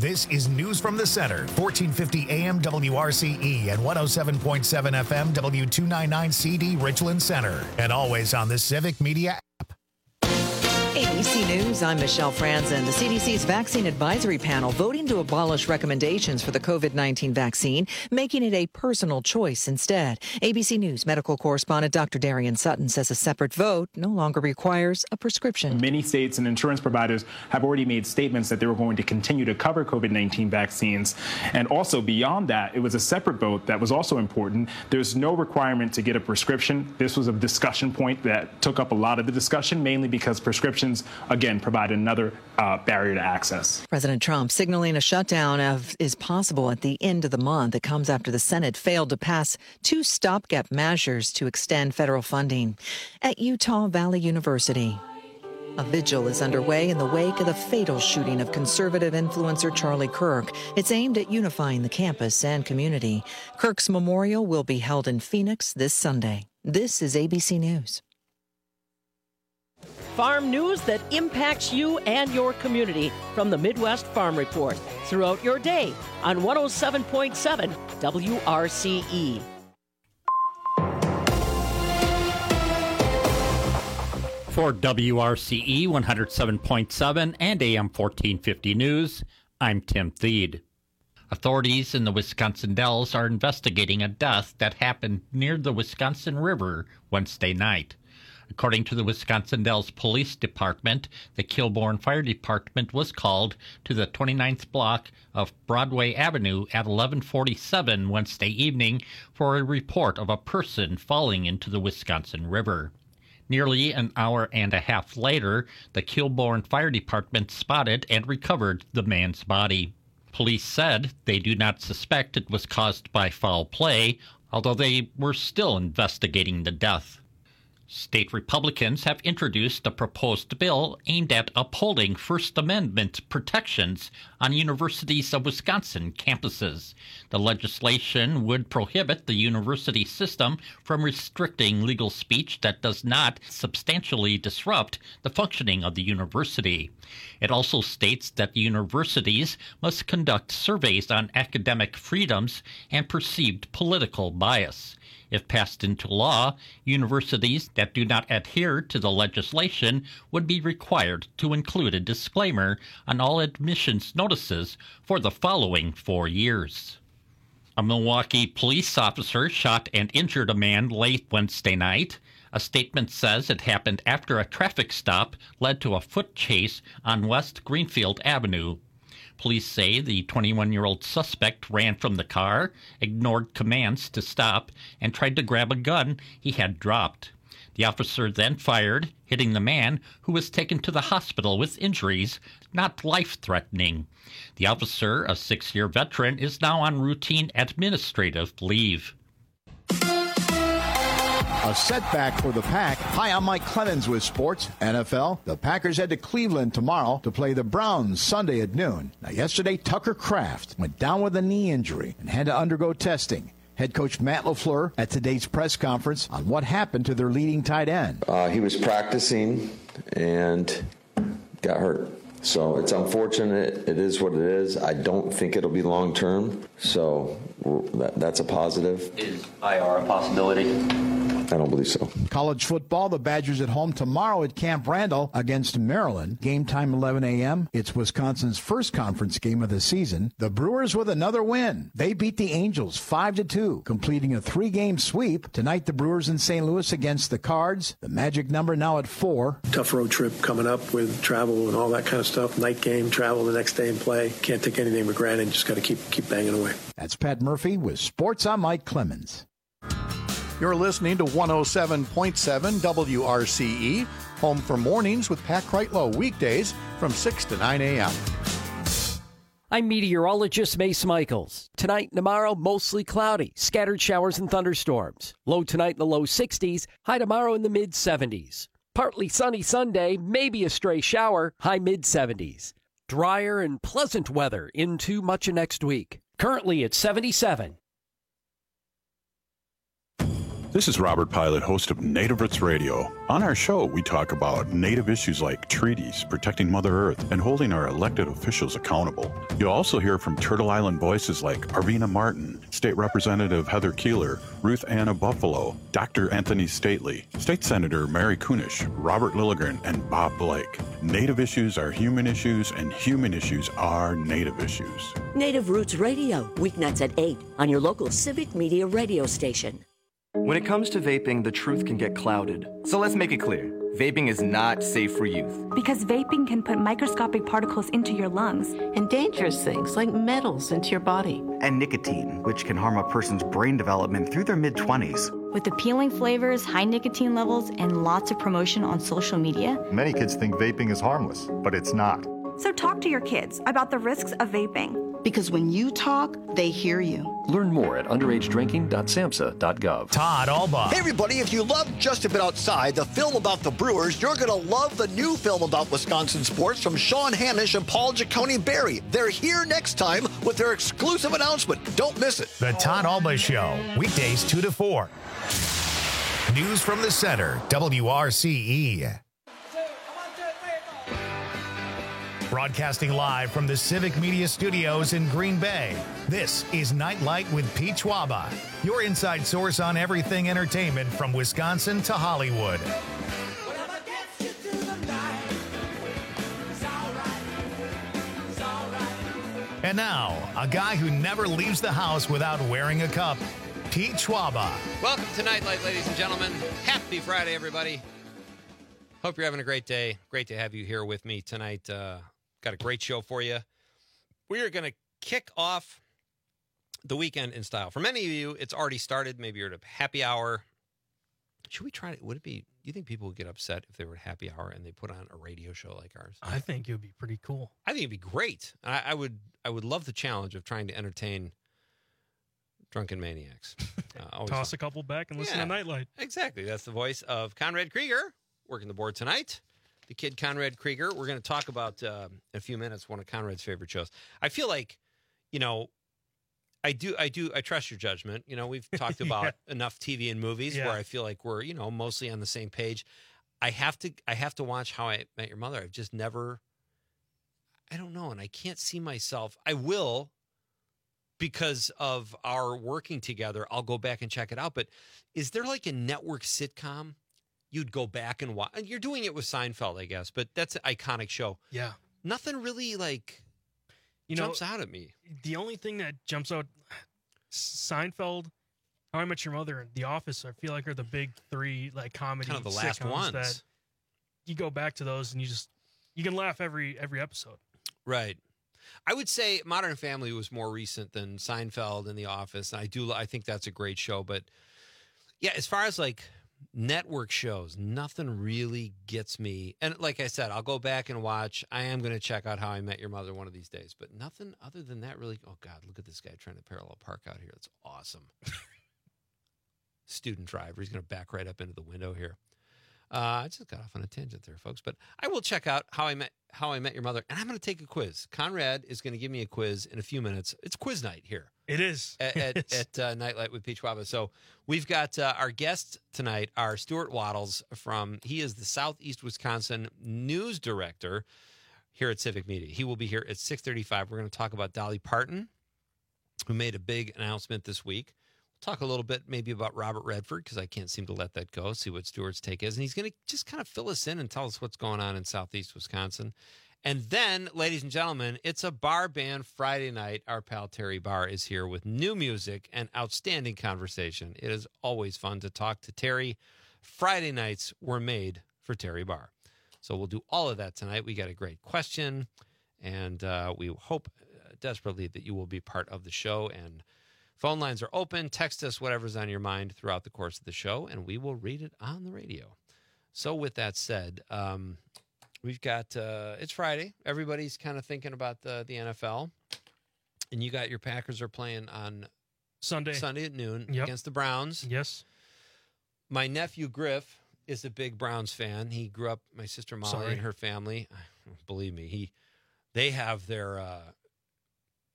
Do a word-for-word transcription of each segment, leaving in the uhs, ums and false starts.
This is News from the Center, fourteen fifty A M W R C E and one oh seven point seven F M W two ninety-nine C D Richland Center. And always on the Civic Media app. A B C News, I'm Michelle Franzen. The C D C's Vaccine Advisory Panel voting to abolish recommendations for the COVID nineteen vaccine, making it a personal choice instead. A B C News medical correspondent Doctor Darian Sutton says a separate vote no longer requires a prescription. Many states and insurance providers have already made statements that they were going to continue to cover COVID nineteen vaccines. And also beyond that, it was a separate vote that was also important. There's no requirement to get a prescription. This was a discussion point that took up a lot of the discussion, mainly because prescriptions again, provide another uh, barrier to access. President Trump signaling a shutdown of, is possible at the end of the month. It comes after the Senate failed to pass two stopgap measures to extend federal funding. At Utah Valley University, a vigil is underway in the wake of the fatal shooting of conservative influencer Charlie Kirk. It's aimed at unifying the campus and community. Kirk's memorial will be held in Phoenix this Sunday. This is A B C News. Farm news that impacts you and your community from the Midwest Farm Report throughout your day on one oh seven point seven W R C E. For W R C E one oh seven point seven and A M fourteen fifty News, I'm Tim Thede. Authorities in the Wisconsin Dells are investigating a death that happened near the Wisconsin River Wednesday night. According to the Wisconsin Dells Police Department, the Kilbourne Fire Department was called to the twenty-ninth block of Broadway Avenue at eleven forty-seven Wednesday evening for a report of a person falling into the Wisconsin River. Nearly an hour and a half later, the Kilbourne Fire Department spotted and recovered the man's body. Police said they do not suspect it was caused by foul play, although they were still investigating the death. State Republicans have introduced a proposed bill aimed at upholding First Amendment protections on Universities of Wisconsin campuses. The legislation would prohibit the university system from restricting legal speech that does not substantially disrupt the functioning of the university. It also states that universities must conduct surveys on academic freedoms and perceived political bias. If passed into law, universities that do not adhere to the legislation would be required to include a disclaimer on all admissions notices for the following four years. A Milwaukee police officer shot and injured a man late Wednesday night. A statement says it happened after a traffic stop led to a foot chase on West Greenfield Avenue. Police say the twenty-one-year-old suspect ran from the car, ignored commands to stop, and tried to grab a gun he had dropped. The officer then fired, hitting the man, who was taken to the hospital with injuries not life-threatening. The officer, a six-year veteran, is now on routine administrative leave. A setback for the Pack. Hi, I'm Mike Clemens with Sports N F L. The Packers head to Cleveland tomorrow to play the Browns Sunday at noon. Now, yesterday, Tucker Kraft went down with a knee injury and had to undergo testing. Head coach Matt LaFleur at today's press conference on what happened to their leading tight end. Uh, he was practicing and got hurt. So it's unfortunate. It is what it is. I don't think it'll be long term. So that, that's a positive. Is I R a possibility? I don't believe so. College football, the Badgers at home tomorrow at Camp Randall against Maryland. Game time eleven a.m. It's Wisconsin's first conference game of the season. The Brewers with another win. They beat the Angels five to two, completing a three-game sweep. Tonight, the Brewers in Saint Louis against the Cards. The magic number now at four. Tough road trip coming up with travel and all that kind of stuff. Night game, travel the next day and play. Can't take anything for granted. Just got to keep keep banging away. That's Pat Murphy with Sports. I'm Mike Clemens. You're listening to one oh seven point seven W R C E, home for mornings with Pat Kreitlow, weekdays from six to nine a.m. I'm meteorologist Mace Michaels. Tonight and tomorrow, mostly cloudy, scattered showers and thunderstorms. Low tonight in the low sixties, high tomorrow in the mid seventies. Partly sunny Sunday, maybe a stray shower, high mid seventies. Drier and pleasant weather into much of next week. Currently at seventy-seven. This is Robert Pilot, host of Native Roots Radio. On our show, we talk about Native issues like treaties, protecting Mother Earth, and holding our elected officials accountable. You'll also hear from Turtle Island voices like Arvina Martin, State Representative Heather Keeler, Ruth Anna Buffalo, Doctor Anthony Stately, State Senator Mary Kunish, Robert Lilligren, and Bob Blake. Native issues are human issues, and human issues are Native issues. Native Roots Radio, weeknights at eight on your local Civic Media radio station. When it comes to vaping, the truth can get clouded. So let's make it clear. Vaping is not safe for youth. Because vaping can put microscopic particles into your lungs. And dangerous things like metals into your body. And nicotine, which can harm a person's brain development through their mid-twenties. With appealing flavors, high nicotine levels, and lots of promotion on social media. Many kids think vaping is harmless, but it's not. So talk to your kids about the risks of vaping. Because when you talk, they hear you. Learn more at underage drinking dot samhsa dot gov. Todd Albaugh. Hey, everybody, if you love Just a Bit Outside, the film about the Brewers, you're going to love the new film about Wisconsin sports from Sean Hanisch and Paul Giacone Berry. They're here next time with their exclusive announcement. Don't miss it. The Todd Albaugh Show, weekdays two to four. News from the Center, W R C E. Broadcasting live from the Civic Media Studios in Green Bay, this is Nightlight with Pete Schwaba, your inside source on everything entertainment from Wisconsin to Hollywood. And now, a guy who never leaves the house without wearing a cup, Pete Schwaba. Welcome to Nightlight, ladies and gentlemen. Happy Friday, everybody. Hope you're having a great day. Great to have you here with me tonight. Uh, got a great show for you. We are going to kick off the weekend in style. For many of you, it's already started. Maybe you're at a happy hour. Should we try to, would it be, do you think people would get upset if they were at happy hour and they put on a radio show like ours? I think it would be pretty cool. I think it'd be great. I, I would I would love the challenge of trying to entertain drunken maniacs. Uh, Toss fun. a couple back and listen yeah, to Nightlight. Exactly. That's the voice of Conrad Krieger, working the board tonight. The kid Conrad Krieger. We're going to talk about, uh, in a few minutes, one of Conrad's favorite shows. I feel like, you know, I do, I do, I trust your judgment. You know, we've talked about yeah. enough T V and movies yeah. where I feel like we're, you know, mostly on the same page. I have to, I have to watch How I Met Your Mother. I've just never, I don't know, and I can't see myself. I will, because of our working together. I'll go back and check it out. But is there like a network sitcom you'd go back and watch? You're doing it with Seinfeld, I guess, but that's an iconic show. Yeah. Nothing really like you jumps know, out at me. The only thing that jumps out, Seinfeld, How I Met Your Mother, and The Office, I feel like are the big three like comedy kind of the last ones that you go back to those and you just you can laugh every every episode. Right. I would say Modern Family was more recent than Seinfeld and The Office, and I do I think that's a great show. But yeah, as far as like network shows, nothing really gets me. And like I said, I'll go back and watch. I am going to check out How I Met Your Mother one of these days, but nothing other than that really. Oh God, look at this guy trying to parallel park out here. That's awesome. Student driver. He's going to back right up into the window here. Uh, I just got off on a tangent there, folks, but I will check out How I Met How I Met Your Mother, and I'm going to take a quiz. Conrad is going to give me a quiz in a few minutes. It's quiz night here. It is. At, at, at uh, Nightlight with Pete Schwaba. So we've got uh, our guest tonight, our Stuart Waddles from, he is the Southeast Wisconsin news director here at Civic Media. He will be here at six thirty-five. We're going to talk about Dolly Parton, who made a big announcement this week. We'll talk a little bit maybe about Robert Redford, because I can't seem to let that go, see what Stuart's take is. And he's going to just kind of fill us in and tell us what's going on in Southeast Wisconsin. And then, ladies and gentlemen, it's a bar band Friday night. Our pal Terry Barr is here with new music and outstanding conversation. It is always fun to talk to Terry. Friday nights were made for Terry Barr. So we'll do all of that tonight. We got a great question, and uh, we hope desperately that you will be part of the show. And phone lines are open. Text us whatever's on your mind throughout the course of the show, and we will read it on the radio. So with that said, um, we've got, uh, it's Friday. Everybody's kind of thinking about the, the N F L. And you got your Packers are playing on Sunday Sunday at noon yep. against the Browns. Yes. My nephew Griff is a big Browns fan. He grew up, my sister Molly Sorry. and her family. Believe me, he they have their uh,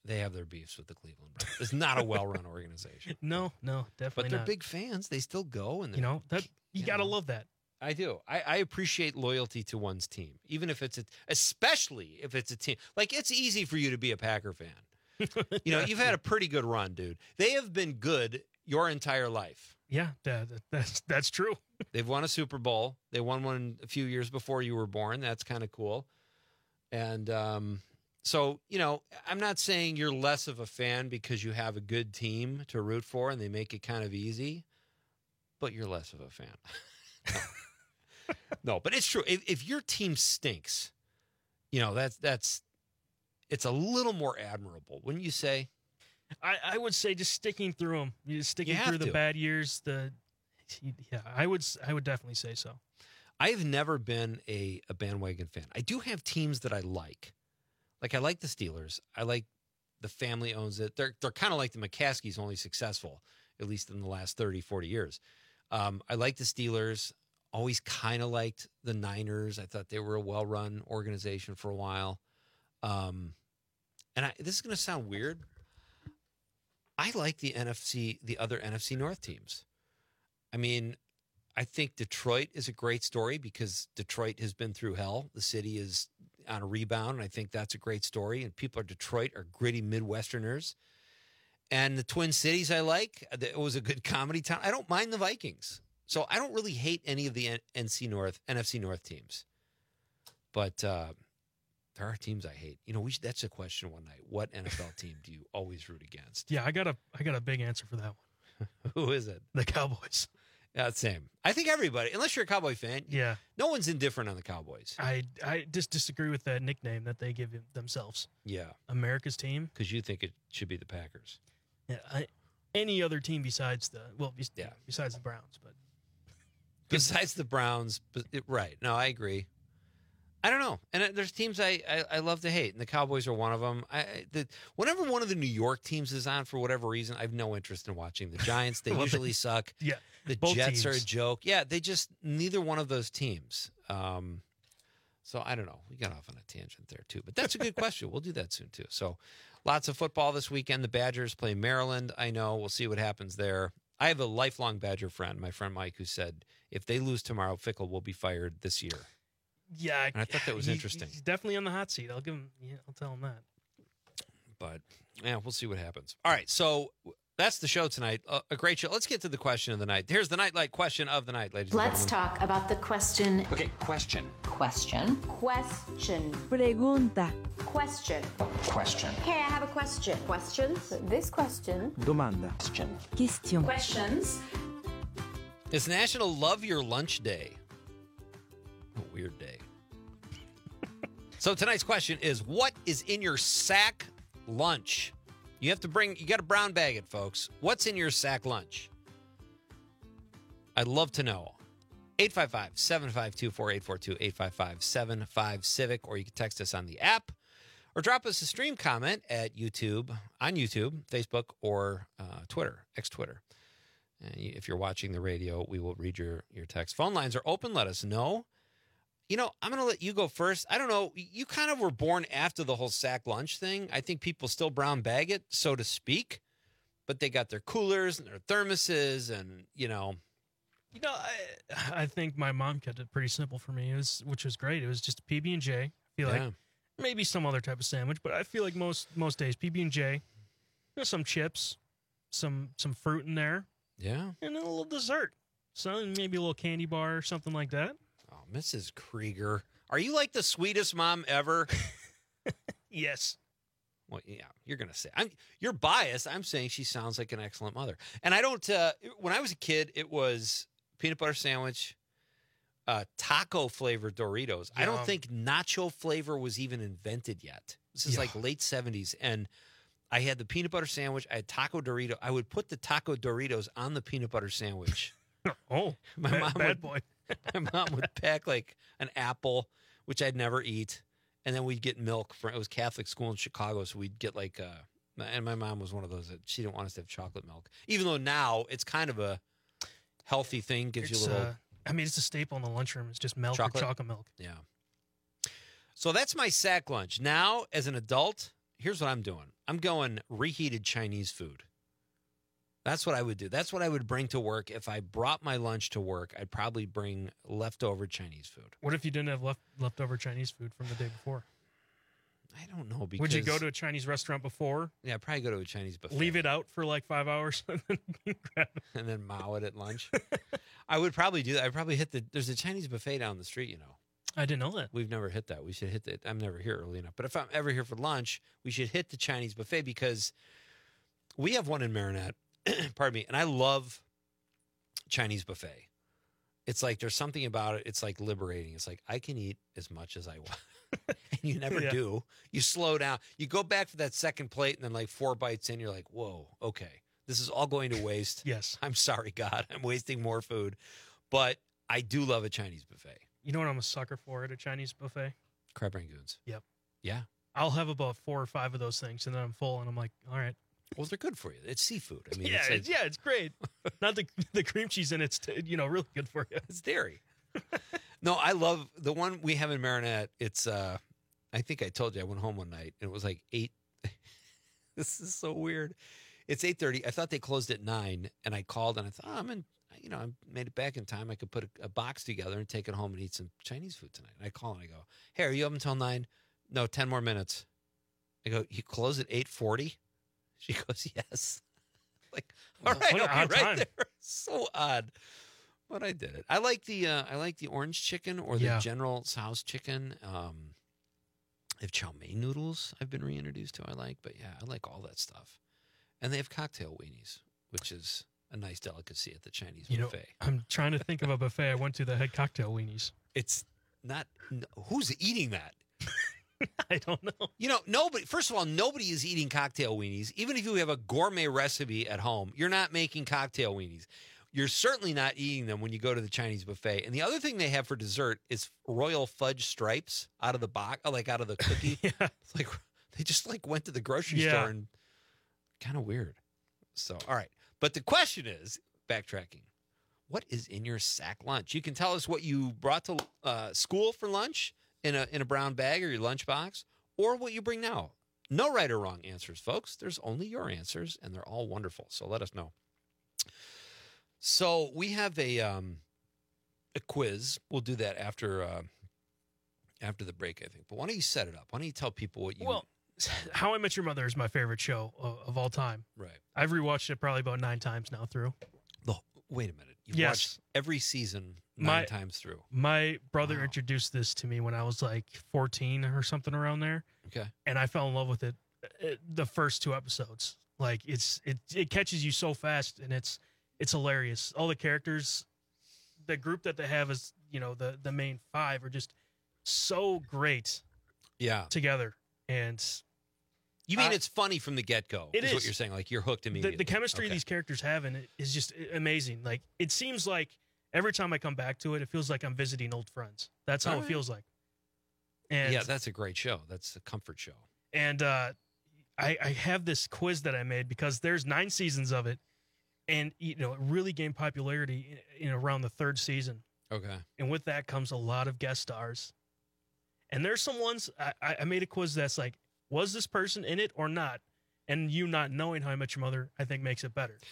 they have their beefs with the Cleveland Browns. It's not a well-run organization. No, no, definitely But they're not. big fans. They still go. and You know, that you, you got to know. love that. I do. I, I appreciate loyalty to one's team, even if it's a, especially if it's a team. Like, it's easy for you to be a Packer fan. You know, Yeah. you've had a pretty good run, dude. They have been good your entire life. Yeah, that, that- that's that's true. They've won a Super Bowl. They won one a few years before you were born. That's kind of cool. And um, so, you know, I'm not saying you're less of a fan because you have a good team to root for and they make it kind of easy, but you're less of a fan. no. no, but it's true. If, if your team stinks, you know, that's that's it's a little more admirable, wouldn't you say? I, I would say just sticking through them, just sticking You have through the to. bad years. The yeah, I would s- I would definitely say so. I've never been a, a bandwagon fan. I do have teams that I like. Like, I like the Steelers. I like the family owns it. They're they're kind of like the McCaskies, only successful, at least in the last thirty, forty years. Um, I like the Steelers. Always kind of liked the Niners. I thought they were a well-run organization for a while. Um, and I, this is going to sound weird. I like the N F C, the other N F C North teams. I mean, I think Detroit is a great story because Detroit has been through hell. The city is on a rebound, and I think that's a great story. And people at Detroit are gritty Midwesterners. And the Twin Cities I like. It was a good comedy town. I don't mind the Vikings. So I don't really hate any of the N- NC North, N F C North teams. But uh, there are teams I hate. You know, we should, that's a question one night. What N F L team do you always root against? Yeah, I got a I got a big answer for that one. Who is it? The Cowboys. Yeah, same. I think everybody, unless you're a Cowboy fan, Yeah, no one's indifferent on the Cowboys. I I just disagree with that nickname that they give themselves. Yeah, America's team. because you think it should be the Packers. Yeah, I, any other team besides the well, bes- Yeah. besides the Browns, but Besides the Browns, but it, right? No, I agree. I don't know, and uh, there's teams I, I, I love to hate, and the Cowboys are one of them. I, I- the, whenever one of the New York teams is on for whatever reason, I have no interest in watching the Giants. They Well, usually suck. yeah, The both Jets are a teams. joke. Yeah, they just neither one of those teams. Um, so I don't know. We got off on a tangent there too, but that's a good question. We'll do that soon too. So lots of football this weekend. The Badgers play Maryland. I know. We'll see what happens there. I have a lifelong Badger friend, my friend Mike, who said if they lose tomorrow, Fickle will be fired this year. yeah, And I thought that was he- interesting. He's definitely on the hot seat. I'll give him. Yeah, I'll tell him that. But yeah, we'll see what happens. All right, so that's the show tonight. Uh, a great show. Let's get to the question of the night. Here's the Nightlight question of the night, ladies Let's and gentlemen. talk about the question. Okay, question. Question. Question. Pregunta. Question. Question. Hey, I have a question. Questions? This question. Domanda. Question. Question. Questions. It's National Love Your Lunch Day. A weird day. So tonight's question is, what is in your sack lunch? You have to bring, you got to brown bag it, folks. What's in your sack lunch? I'd love to know. eight five five, seven five two, four eight four two, eight five five, seven five Civic, or you can text us on the app, or drop us a stream comment at YouTube, on YouTube, Facebook, or uh, Twitter, X-Twitter. And you- if you're watching the radio, we will read your, your text. Phone lines are open. Let us know. You know, I'm going to let you go first. I don't know. You kind of were born after the whole sack lunch thing. I think people still brown bag it, so to speak, but they got their coolers and their thermoses and, you know. You know, I I think my mom kept it pretty simple for me, it was, which was great. It was just P B and J. I feel Yeah. like maybe some other type of sandwich, but I feel like most most days P B and J, you know, some chips, some some fruit in there, Yeah. and then a little dessert. So maybe a little candy bar or something like that. Oh, Missus Krieger. Are you like the sweetest mom ever? Yes. Well, yeah, you're going to say. I'm, you're biased. I'm saying she sounds like an excellent mother. And I don't, uh, when I was a kid, it was peanut butter sandwich, uh, taco flavored Doritos. I don't Yum. think nacho flavor was even invented yet. This is Yeah. like late seventies. And I had the peanut butter sandwich. I had taco Dorito. I would put the taco Doritos on the peanut butter sandwich. Oh, My bad, mom bad would- boy. My mom would pack like an apple, which I'd never eat. And then we'd get milk from, it was Catholic school in Chicago. So we'd get like, uh, and my mom was one of those that she didn't want us to have chocolate milk, even though now it's kind of a healthy thing. Gives It's, you a little, uh, I mean, it's a staple in the lunchroom. It's just milk Chocolate? or chocolate milk. yeah. So that's my sack lunch. Now, as an adult, here's what I'm doing. I'm going reheated Chinese food. That's what I would do. That's what I would bring to work. If I brought my lunch to work, I'd probably bring leftover Chinese food. What if you didn't have left leftover Chinese food from the day before? I don't know. Because would you go to a Chinese restaurant before? Yeah, I'd probably go to a Chinese buffet. Leave it out for like five hours and then grab it. And then mow it at lunch. I would probably do that. I'd probably hit the, there's a Chinese buffet down the street, you know. I didn't know that. We've never hit that. We should hit that. I'm never here early enough. But if I'm ever here for lunch, we should hit the Chinese buffet because we have one in Marinette. Pardon me. And I love Chinese buffet. It's like there's something about it. It's like liberating. It's like I can eat as much as I want. And you never Yeah. do. You slow down. You go back for that second plate and then like four bites in, you're like, whoa, okay. This is all going to waste. Yes. I'm sorry, God. I'm wasting more food. But I do love a Chinese buffet. You know what I'm a sucker for at a Chinese buffet? Crab rangoons. Yep. Yeah. I'll have about four or five of those things, and then I'm full, and I'm like, all right. Well, they're good for you. It's seafood. I mean, yeah, it's it's, like, yeah, it's great. Not the the cream cheese in it's t- you know really good for you. It's dairy. No, I love the one we have in Marinette. It's uh, I think I told you I went home one night and it was like eight. This is so weird. It's eight thirty. I thought they closed at nine, and I called and I thought oh, I'm in. You know, I made it back in time. I could put a, a box together and take it home and eat some Chinese food tonight. And I call and I go, "Hey, are you up until nine? No, ten more minutes." I go, "You close at eight forty?" She goes, "Yes." Like, all right, What an I'll be odd right time. there. So odd, but I did it. I like the uh, I like the orange chicken or the Yeah. General Tso's chicken. Um, they have chow mein noodles. I've been reintroduced to. I like, but yeah, I like all that stuff. And they have cocktail weenies, which is a nice delicacy at the Chinese You know, buffet. I'm trying to think of a buffet I went to that had cocktail weenies. It's not n- who's eating that. I don't know. You know, nobody. First of all, nobody is eating cocktail weenies. Even if you have a gourmet recipe at home, you're not making cocktail weenies. You're certainly not eating them when you go to the Chinese buffet. And the other thing they have for dessert is royal fudge stripes out of the box, like out of the cookie. Yeah. It's like they just like went to the grocery Yeah. store and kind of weird. So, all right. But the question is, backtracking, what is in your sack lunch? You can tell us what you brought to uh, school for lunch in a in a brown bag or your lunchbox, or what you bring now. No right or wrong answers, folks. There's only your answers, and they're all wonderful. So let us know. So we have a um, a quiz. We'll do that after uh, after the break, I think. But why don't you set it up? Why don't you tell people what you? Well, How I Met Your Mother is my favorite show of, of all time. Right. I've rewatched it probably about nine times now through. The, wait a minute. You've Yes. watched every season nine My- times through. My brother introduced this to me when I was like fourteen or something around there. Okay. And I fell in love with it, uh, the first two episodes. Like it's it it catches you so fast, and it's it's hilarious. All the characters, the group that they have is, you know, the the main five are just so great Yeah. together. And You mean Uh, it's funny from the get-go? it is what is. you're saying. Like you're hooked the, immediately. the chemistry Okay. these characters have in it is just amazing. Like it seems like every time I come back to it, it feels like I'm visiting old friends. That's how All it right. feels like. And yeah, that's a great show. That's a comfort show. and uh, I, I have this quiz that I made because there's nine seasons of it, and you know it really gained popularity in, in around the third season. Okay. And with that comes a lot of guest stars. And there's some ones I, I- I made a quiz that's like, was this person in it or not? And you not knowing How I Met Your Mother, I think makes it better.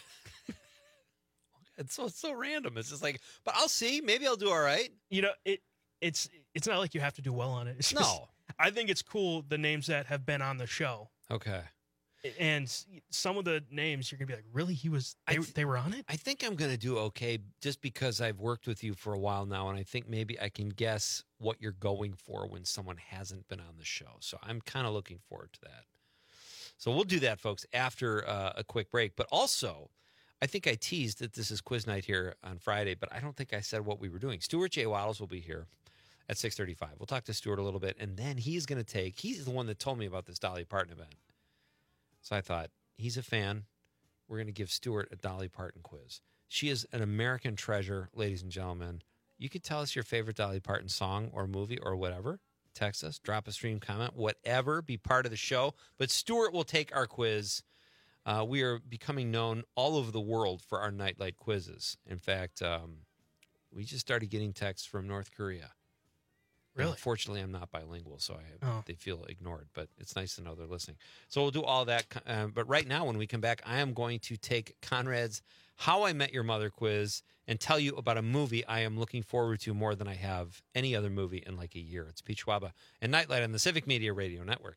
It's so it's so random. It's just like, but I'll see. Maybe I'll do all right. You know, it it's it's not like you have to do well on it. It's just, No. I think it's cool the names that have been on the show. Okay. And some of the names you're gonna be like, really? He was they, I th- they were on it? I think I'm going to do okay just because I've worked with you for a while now, and I think maybe I can guess what you're going for when someone hasn't been on the show. So I'm kind of looking forward to that. So we'll do that, folks, after uh, a quick break. But also, I think I teased that this is quiz night here on Friday, but I don't think I said what we were doing. Stuart J. Waddles will be here at six thirty-five. We'll talk to Stuart a little bit, and then he's going to take, he's the one that told me about this Dolly Parton event. So I thought, he's a fan. We're going to give Stuart a Dolly Parton quiz. She is an American treasure, ladies and gentlemen. You could tell us your favorite Dolly Parton song or movie or whatever. Text us, drop a stream comment, whatever. Be part of the show. But Stuart will take our quiz. Uh, we are becoming known all over the world for our Nightlight quizzes. In fact, um, we just started getting texts from North Korea. Really? Unfortunately, I'm not bilingual, so I Oh. they feel ignored. But it's nice to know they're listening. So we'll do all that. Uh, but right now, when we come back, I am going to take Conrad's How I Met Your Mother quiz and tell you about a movie I am looking forward to more than I have any other movie in like a year. It's Pete Schwaba and Nightlight on the Civic Media Radio Network.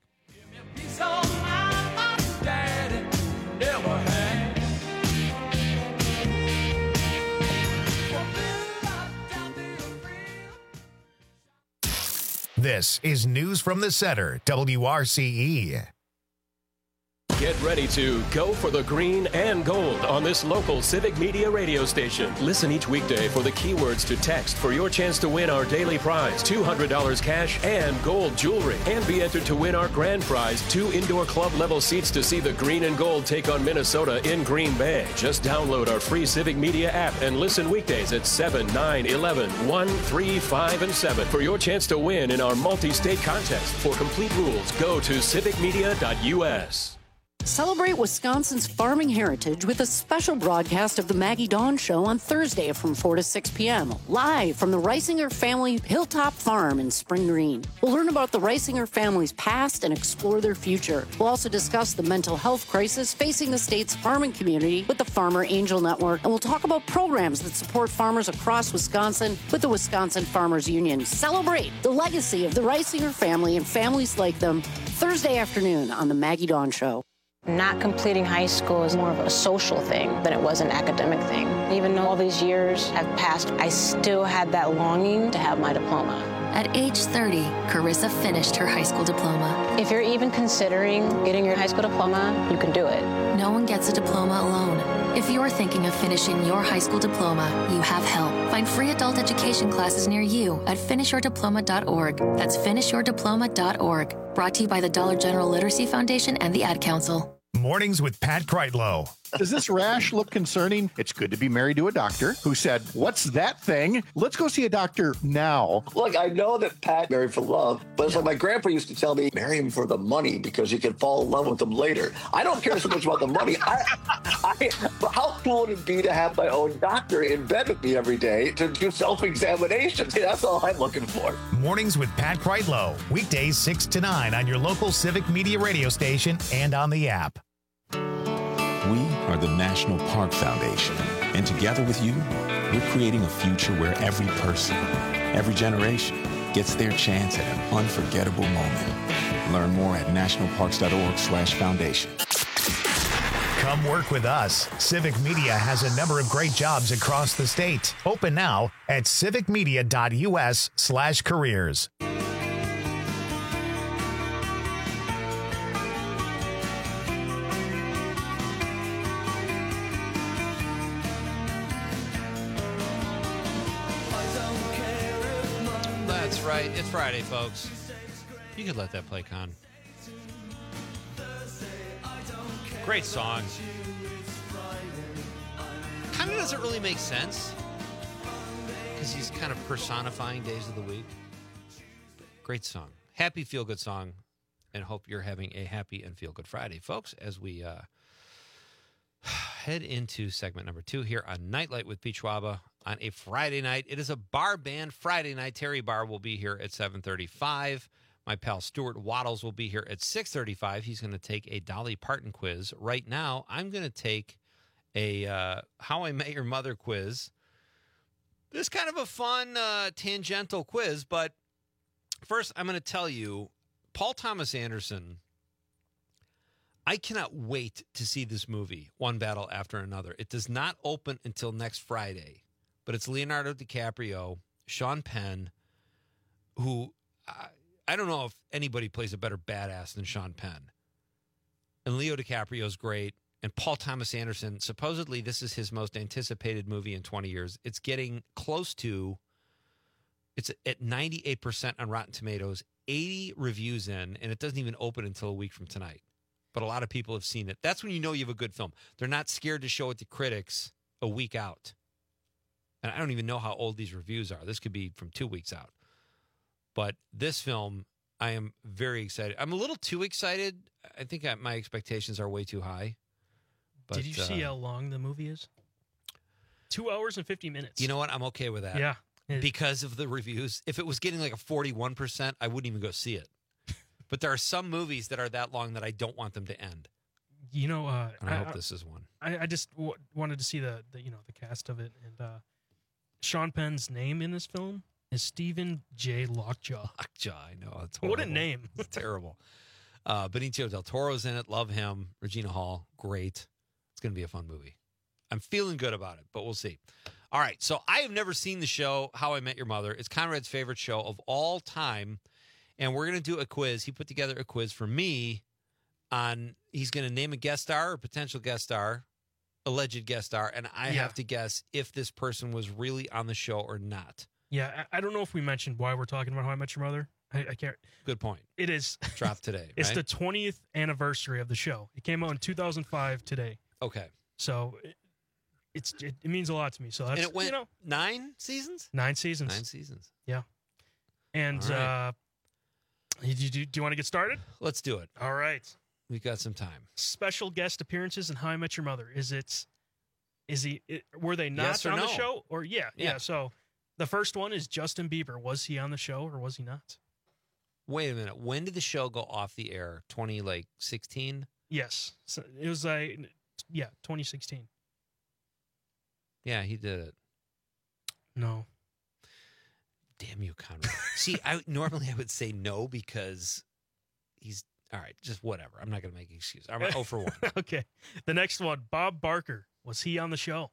This is News from the Center, W R C E. Get ready to go for the green and gold on this local Civic Media radio station. Listen each weekday for the keywords to text for your chance to win our daily prize, two hundred dollars cash and gold jewelry. And be entered to win our grand prize, two indoor club level seats to see the green and gold take on Minnesota in Green Bay. Just download our free Civic Media app and listen weekdays at seven, nine, eleven, one, three, five, and seven for your chance to win in our multi-state contest. For complete rules, go to civic media dot U S. Celebrate Wisconsin's farming heritage with a special broadcast of the Maggie Dawn Show on Thursday from four to six p.m. live from the Reisinger family Hilltop Farm in Spring Green. We'll learn about the Reisinger family's past and explore their future. We'll also discuss the mental health crisis facing the state's farming community with the Farmer Angel Network, and we'll talk about programs that support farmers across Wisconsin with the Wisconsin Farmers Union. Celebrate the legacy of the Reisinger family and families like them Thursday afternoon on the Maggie Dawn Show. Not completing high school is more of a social thing than it was an academic thing. Even though all these years have passed, I still had that longing to have my diploma. At age thirty, Carissa finished her high school diploma. If you're even considering getting your high school diploma, you can do it. No one gets a diploma alone. If you're thinking of finishing your high school diploma, you have help. Find free adult education classes near you at finish your diploma dot org. That's finish your diploma dot org. Brought to you by the Dollar General Literacy Foundation and the Ad Council. Mornings with Pat Kreitlow. Does this rash look concerning? It's good to be married to a doctor who said, "What's that thing? Let's go see a doctor now." Look, I know that Pat married for love, but it's like my grandpa used to tell me, marry him for the money because you can fall in love with him later. I don't care so much about the money. I, I, but how cool would it be to have my own doctor in bed with me every day to do self-examinations? That's all I'm looking for. Mornings with Pat Kreitlow. Weekdays six to nine on your local Civic Media radio station and on the app. We are the National Park Foundation, and together with you, we're creating a future where every person, every generation gets their chance at an unforgettable moment. Learn more at national parks dot org slash foundation. Come work with us. Civic Media has a number of great jobs across the state. Open now at civic media dot U S slash careers. That's right. It's Friday, folks. You could let that play, Con. Great song. Kind of doesn't really make sense because he's kind of personifying days of the week. Great song. Happy feel-good song, and hope you're having a happy and feel-good Friday, folks, as we uh, head into segment number two here on Nightlight with Pete Schwaba on a Friday night. It is a bar band Friday night. Terry Barr will be here at seven thirty-five. My pal Stuart Waddles will be here at six thirty-five. He's going to take a Dolly Parton quiz. Right now, I'm going to take a uh, How I Met Your Mother quiz. This is kind of a fun, uh, tangential quiz, but first I'm going to tell you, Paul Thomas Anderson, I cannot wait to see this movie, One Battle After Another. It does not open until next Friday, but it's Leonardo DiCaprio, Sean Penn, who... Uh, I don't know if anybody plays a better badass than Sean Penn. And Leo DiCaprio's great. And Paul Thomas Anderson, supposedly this is his most anticipated movie in twenty years. It's getting close to, it's at ninety-eight percent on Rotten Tomatoes, eighty reviews in, and it doesn't even open until a week from tonight. But a lot of people have seen it. That's when you know you have a good film. They're not scared to show it to critics a week out. And I don't even know how old these reviews are. This could be from two weeks out. But this film, I am very excited. I'm a little too excited. I think I, my expectations are way too high. But, Did you see uh, how long the movie is? Two hours and fifty minutes. You know what? I'm okay with that. Yeah. because of the reviews. If it was getting like a forty-one percent, I wouldn't even go see it. But there are some movies that are that long that I don't want them to end. You know, uh, and I, I hope this is one. I, I just w- wanted to see the, the you know the cast of it, and uh, Sean Penn's name in this film is Stephen J. Lockjaw. Lockjaw, I know. It's what a name! It's terrible. Uh, Benicio del Toro's in it. Love him. Regina Hall, great. It's going to be a fun movie. I'm feeling good about it, but we'll see. All right, so I have never seen the show How I Met Your Mother. It's Conrad's favorite show of all time, and we're going to do a quiz. He put together a quiz for me on, he's going to name a guest star or potential guest star, alleged guest star, and I Yeah. have to guess if this person was really on the show or not. Yeah, I, I don't know if we mentioned why we're talking about How I Met Your Mother. I, I can't. Good point. It is Dropped today, It's right? the twentieth anniversary of the show. It came out in two thousand five today. Okay. So it, it's it, it means a lot to me. So that's And it went you know, nine seasons? nine seasons. Nine seasons. Yeah. And All right. uh, do, do, do you want to get started? Let's do it. All right. We've got some time. Special guest appearances in How I Met Your Mother. Is it? Is he? It, were they not Yes or on no? the show? Or yeah, yeah, Yeah. So the first one is Justin Bieber. Was he on the show or was he not? Wait a minute. When did the show go off the air? twenty like sixteen? Yes. So it was like yeah, twenty sixteen. Yeah, he did it. No. Damn you, Conrad. See, I normally I would say no because he's all right, just whatever. I'm not going to make an excuse. I'm oh for one. Okay. The next one, Bob Barker. Was he on the show?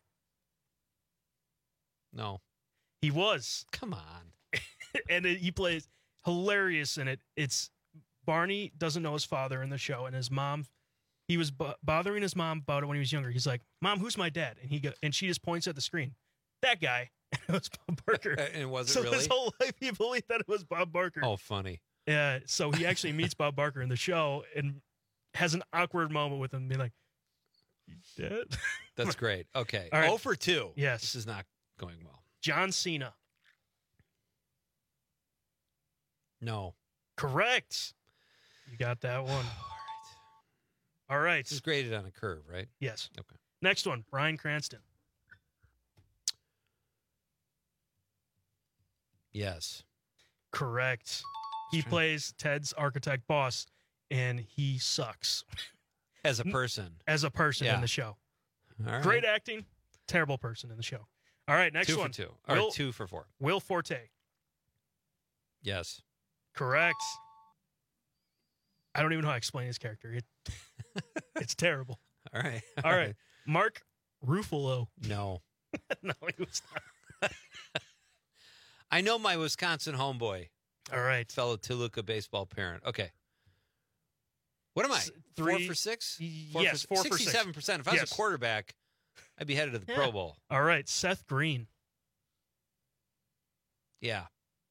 No. He was. Come on. And it, he plays hilarious in it. It's Barney doesn't know his father in the show, and his mom. He was b- bothering his mom about it when he was younger. He's like, "Mom, who's my dad?" And he go, and she just points at the screen. That guy. And it was Bob Barker. And was it so really? his whole life he believed that it was Bob Barker. Oh, funny. Yeah. So he actually meets Bob Barker in the show and has an awkward moment with him, being like, "You dead?" That's great. Okay. All right. oh for two. Yes. This is not going well. John Cena. No. Correct. You got that one. All right. This is graded on a curve, right? Yes. Okay. Next one, Bryan Cranston. Yes. Correct. He plays Ted's architect boss, and he sucks As a person. as a person Yeah. in the show. All right. Great acting, terrible person in the show. All right, next two one. for two. Or Will, two for four. Will Forte. Yes. Correct. I don't even know how to explain his character. It, it's terrible. All right. All right. Mark Ruffalo. No. No, he was not. I know my Wisconsin homeboy. All right. Fellow Toluca baseball parent. Okay. What am I? S- Four three- for six? yes, four for six. sixty-seven percent. If I was Yes. a quarterback, I'd be headed to the Yeah. Pro Bowl. All right, Seth Green. Yeah.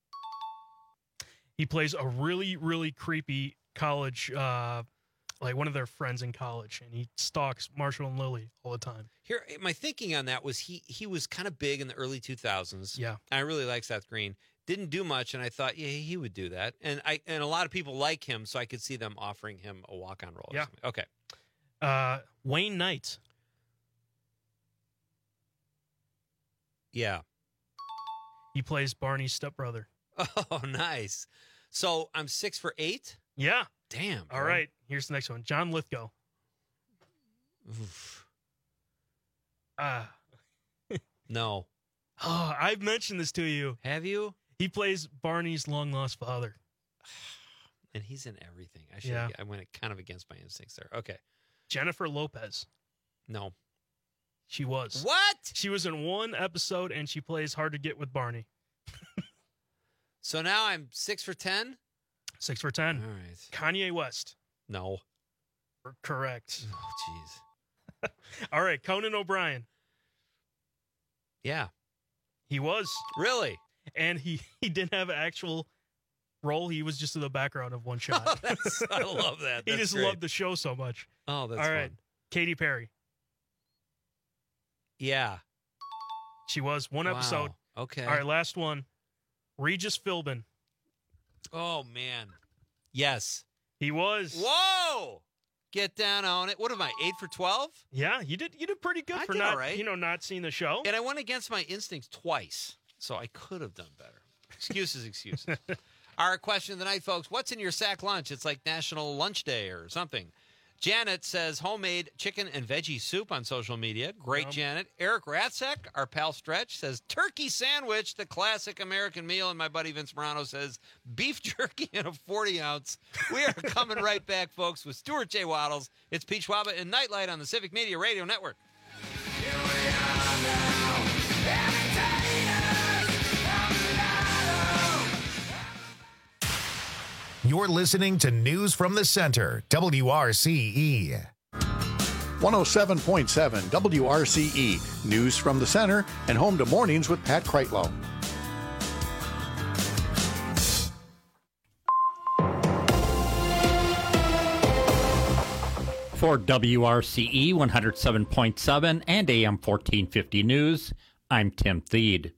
He plays a really, really creepy college, uh, like one of their friends in college, and he stalks Marshall and Lily all the time. Here, my thinking on that was he he was kind of big in the early two thousands. Yeah. I really like Seth Green. Didn't do much, and I thought, yeah, he would do that. And I and a lot of people like him, so I could see them offering him a walk-on role. or Yeah. something. Okay. Uh, Wayne Knight. Yeah. He plays Barney's stepbrother. Oh, nice. So I'm six for eight? Yeah. Damn. All bro. right. Here's the next one. John Lithgow. Oof. Ah. No. Oh, I've mentioned this to you. Have you? He plays Barney's long lost father. And he's in everything. I should. Yeah. I went kind of against my instincts there. Okay. Jennifer Lopez. No. She was. What? She was in one episode, and she plays Hard to Get with Barney. So now I'm six for ten? Six for ten. All right. Kanye West. No. Correct. Oh, jeez. All right. Conan O'Brien. Yeah. He was. Really? And he, he didn't have an actual role. He was just in the background of one shot. That's, I love that. he That's just great. loved the show so much. Oh, that's All right. fun. Katy Perry. Yeah. She was one Wow. episode. Okay. All right. Last one. Regis Philbin. Oh, man. Yes. He was. Whoa! Get down on it. What am I, eight for twelve? Yeah, you did. You did pretty good I for did not, all right. you know, not seeing the show. And I went against my instincts twice. so I could have done better. Excuses, excuses. Our question of the night, folks. What's in your sack lunch? It's like National Lunch Day or something. Janet says homemade chicken and veggie soup on social media. Great, um, Janet. Eric Ratzek, our pal Stretch, says turkey sandwich, the classic American meal. And my buddy Vince Morano says beef jerky in a forty ounce. We are coming right back, folks, with Stuart J. Waddles. It's Pete Schwaba and Nightlight on the Civic Media Radio Network. You're listening to News from the Center, W R C E. one oh seven point seven W R C E, News from the Center, and home to Mornings with Pat Kreitlow. For W R C E one oh seven point seven and A M fourteen fifty News, I'm Tim Thede.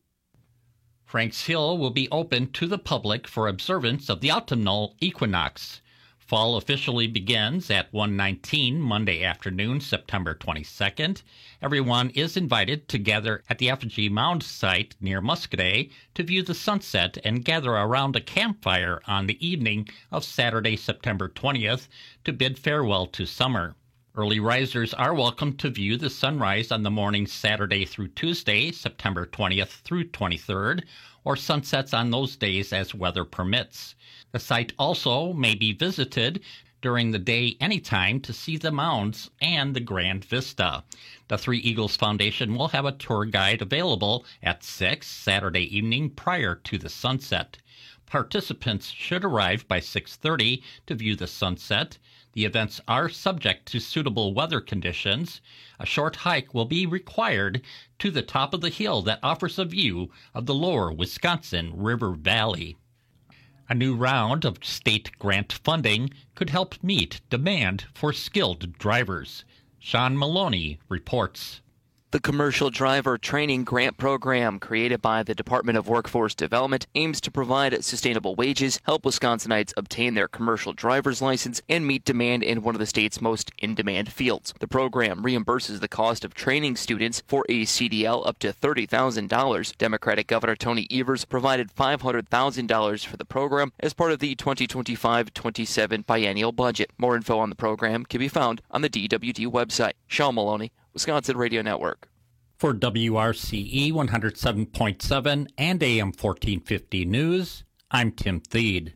Franks Hill will be open to the public for observance of the autumnal equinox. Fall officially begins at one nineteen Monday afternoon, September twenty-second. Everyone is invited to gather at the Effigy Mound site near Muscadet to view the sunset and gather around a campfire on the evening of Saturday, September twentieth, to bid farewell to summer. Early risers are welcome to view the sunrise on the mornings Saturday through Tuesday, September twentieth through twenty-third, or sunsets on those days as weather permits. The site also may be visited during the day anytime to see the mounds and the grand vista. The Three Eagles Foundation will have a tour guide available at six Saturday evening prior to the sunset. Participants should arrive by six thirty to view the sunset. The events are subject to suitable weather conditions. A short hike will be required to the top of the hill that offers a view of the lower Wisconsin River Valley. A new round of state grant funding could help meet demand for skilled drivers. Sean Maloney reports. The Commercial Driver Training Grant Program, created by the Department of Workforce Development, aims to provide sustainable wages, help Wisconsinites obtain their commercial driver's license, and meet demand in one of the state's most in-demand fields. The program reimburses the cost of training students for a C D L up to thirty thousand dollars. Democratic Governor Tony Evers provided five hundred thousand dollars for the program as part of the twenty twenty-five twenty-seven biennial budget. More info on the program can be found on the D W D website. Sean Maloney, Wisconsin Radio Network. For W R C E one oh seven point seven and A M fourteen fifty News, I'm Tim Thede.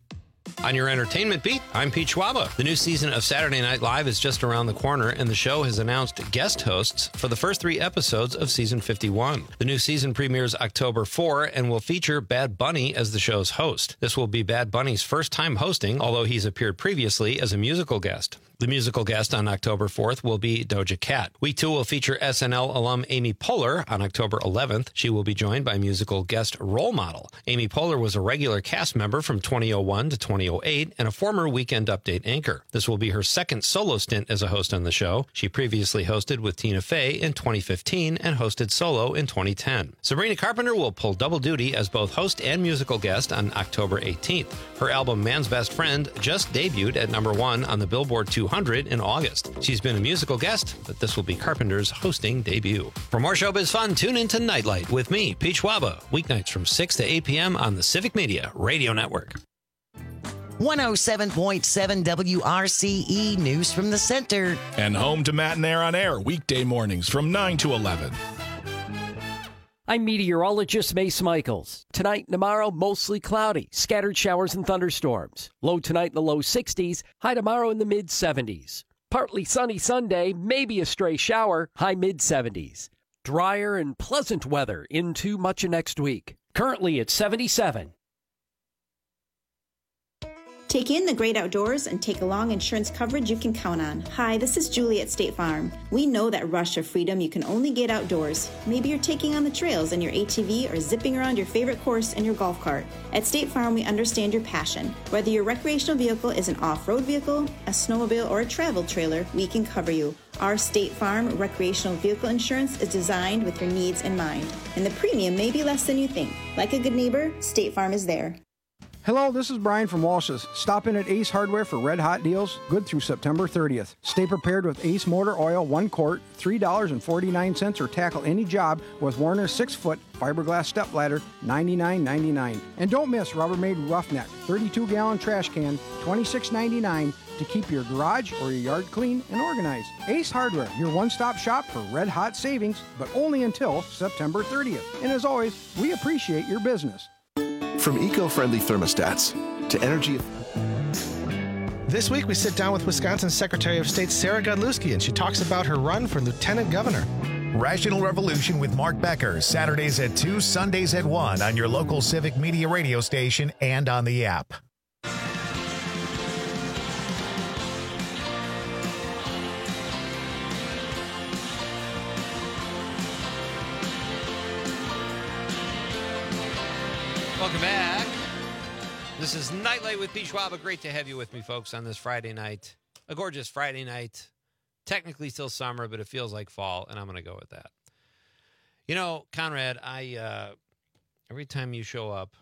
On your entertainment beat, I'm Pete Schwaba. The new season of Saturday Night Live is just around the corner, and the show has announced guest hosts for the first three episodes of season fifty-one. The new season premieres October fourth and will feature Bad Bunny as the show's host. This will be Bad Bunny's first time hosting, although he's appeared previously as a musical guest. The musical guest on October fourth will be Doja Cat. Week two will feature S N L alum Amy Poehler on October eleventh. She will be joined by musical guest Role Model. Amy Poehler was a regular cast member from twenty oh one to twenty oh eight and a former Weekend Update anchor. This will be her second solo stint as a host on the show. She previously hosted with Tina Fey in twenty fifteen and hosted solo in twenty ten. Sabrina Carpenter will pull double duty as both host and musical guest on October eighteenth. Her album Man's Best Friend just debuted at number one on the Billboard two hundred in August. She's been a musical guest, but this will be Carpenter's hosting debut. For more showbiz fun, tune into Nightlight with me, Pete Schwaba, weeknights from six to eight p.m. on the Civic Media Radio Network. one oh seven point seven W R C E News from the Center. And home to Matt and Air on Air, weekday mornings from nine to eleven. I'm meteorologist Mace Michaels. Tonight and tomorrow, mostly cloudy, scattered showers and thunderstorms. Low tonight in the low sixties, high tomorrow in the mid seventies. Partly sunny Sunday, maybe a stray shower, high mid seventies. Drier and pleasant weather into much of next week. Currently at seventy-seven. Take in the great outdoors and take along insurance coverage you can count on. Hi, this is Julie at State Farm. We know that rush of freedom you can only get outdoors. Maybe you're taking on the trails in your A T V or zipping around your favorite course in your golf cart. At State Farm, we understand your passion. Whether your recreational vehicle is an off-road vehicle, a snowmobile, or a travel trailer, we can cover you. Our State Farm recreational vehicle insurance is designed with your needs in mind, and the premium may be less than you think. Like a good neighbor, State Farm is there. Hello, this is Brian from Walsh's. Stop in at Ace Hardware for red hot deals, good through September thirtieth. Stay prepared with Ace Motor Oil, one quart, three dollars and forty-nine cents, or tackle any job with Warner's six-foot fiberglass stepladder, ninety-nine ninety-nine. And don't miss Rubbermaid Roughneck, thirty-two gallon trash can, twenty-six ninety-nine, to keep your garage or your yard clean and organized. Ace Hardware, your one-stop shop for red hot savings, but only until September thirtieth. And as always, we appreciate your business. From eco-friendly thermostats to energy. This week, we sit down with Wisconsin's Secretary of State, Sarah Godlewski, and she talks about her run for lieutenant governor. Rational Revolution with Mark Becker, Saturdays at two, Sundays at one on your local Civic Media radio station and on the app. Welcome back. This is Nightlight with Pete Schwaba. Great to have you with me, folks, on this Friday night. A gorgeous Friday night. Technically still summer, but it feels like fall, and I'm going to go with that. You know, Conrad, I uh, every time you show up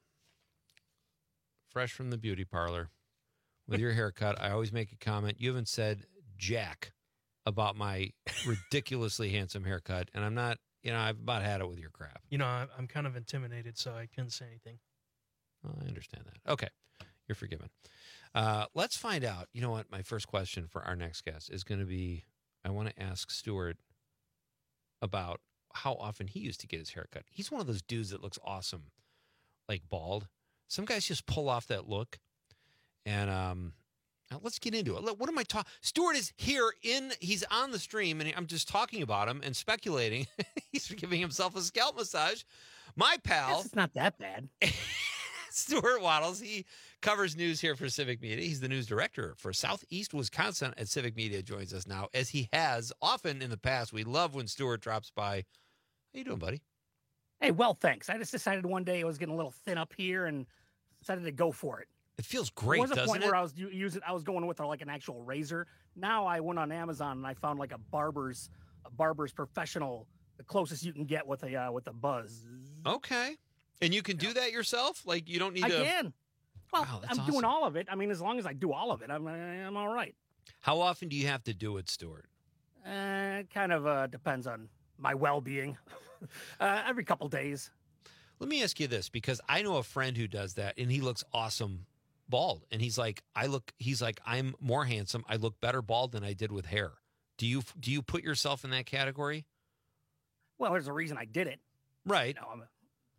fresh from the beauty parlor with your haircut, I always make a comment. You haven't said jack about my ridiculously handsome haircut, and I'm not, you know, I've about had it with your crap. You know, I- I'm kind of intimidated, so I couldn't say anything. Well, I understand that. Okay, you're forgiven. Uh, let's find out. You know what? My first question for our next guest is going to be, I want to ask Stuart about how often he used to get his haircut. He's one of those dudes that looks awesome, like bald. Some guys just pull off that look. And um, now let's get into it. Look, what am I talking? Stuart is here in, he's on the stream, and I'm just talking about him and speculating. He's giving himself a scalp massage. My pal. It's not that bad. Stuart Wattles, he covers news here for Civic Media. He's the news director for Southeast Wisconsin at Civic Media. Joins us now, as he has often in the past. We love when Stuart drops by. How you doing, buddy? Hey, well, thanks. I just decided one day I was getting a little thin up here and decided to go for it. It feels great, There was a doesn't point it? where I was u- using, I was going with like an actual razor. Now I went on Amazon and I found like a barber's, a barber's professional, the closest you can get with a uh, with a buzz. Okay. And you can do that yourself? Like, you don't need I to... can. Well, Wow, that's I'm awesome. doing all of it. I mean, as long as I do all of it, I'm I'm all right. How often do you have to do it, Stuart? Uh, it kind of uh, depends on my well-being. uh, every couple days. Let me ask you this, because I know a friend who does that, and he looks awesome bald. And he's like, I look, he's like, I'm more handsome. I look better bald than I did with hair. Do you do you put yourself in that category? Well, there's a reason I did it. Right. You know, I'm a-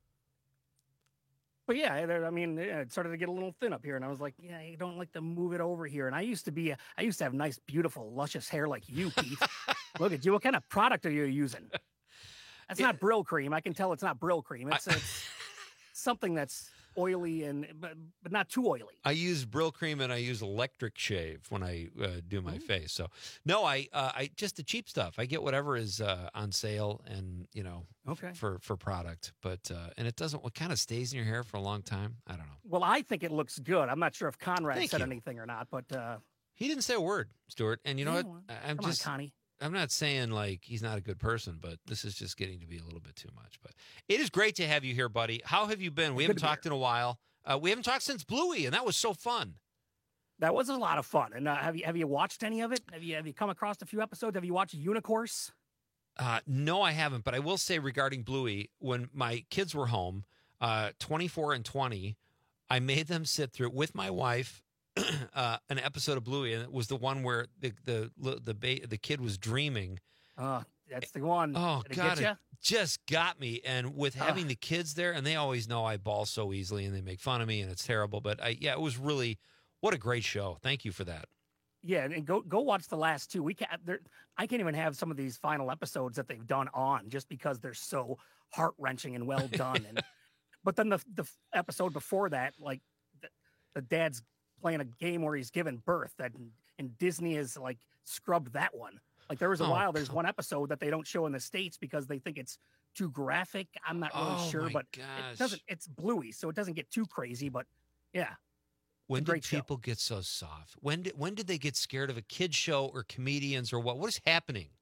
but yeah, there- I mean, yeah, it started to get a little thin up here, and I was like, yeah, you don't like to move it over here. And I used to be, I used to have nice, beautiful, luscious hair like you, Pete. Look at you. What kind of product are you using? That's not Brill cream. I can tell it's not Brill cream. It's, it's something that's oily and but, but not too oily. I use Brill cream and I use electric shave when I uh, do my face. So no, I uh, I just the cheap stuff. I get whatever is uh, on sale and you know Okay. for for product. But uh, and it doesn't. What kind of stays in your hair for a long time? I don't know. Well, I think it looks good. I'm not sure if Conrad Thank said you. anything or not, but uh, He didn't say a word, Stuart. And you know Yeah, what? well, I- I'm come on, just Connie. I'm not saying like he's not a good person, but this is just getting to be a little bit too much. But it is great to have you here, buddy. How have you been? We Good haven't to be talked in a while. Uh, we haven't talked since Bluey, and that was so fun. that was a lot of fun. And uh, have you have you watched any of it? Have you have you come across a few episodes? Have you watched Unicourse? Uh, no, I haven't. But I will say regarding Bluey, when my kids were home, uh, twenty-four and twenty, I made them sit through with my wife uh, an episode of Bluey, and it was the one where the the the ba- the kid was dreaming. Uh, that's the one. Oh Did it God, get ya? it just got me. And with having the kids there, and they always know I ball so easily, and they make fun of me, and it's terrible. But I, yeah, it was really what a great show. Thank you for that. Yeah, and go go watch the last two. We can't. I can't even have some of these final episodes that they've done on just because they're so heart wrenching and well done. And but then the the episode before that, like the, the dad's playing a game where he's given birth, that and Disney has like scrubbed that one. Like there was a Oh, while, there's one episode that they don't show in the States because they think it's too graphic. I'm not really Oh, sure, my but gosh. it doesn't. It's Bluey, so it doesn't get too crazy. But yeah. When great did show. people get so soft? When did when did they get scared of a kid show or comedians or what? What is happening?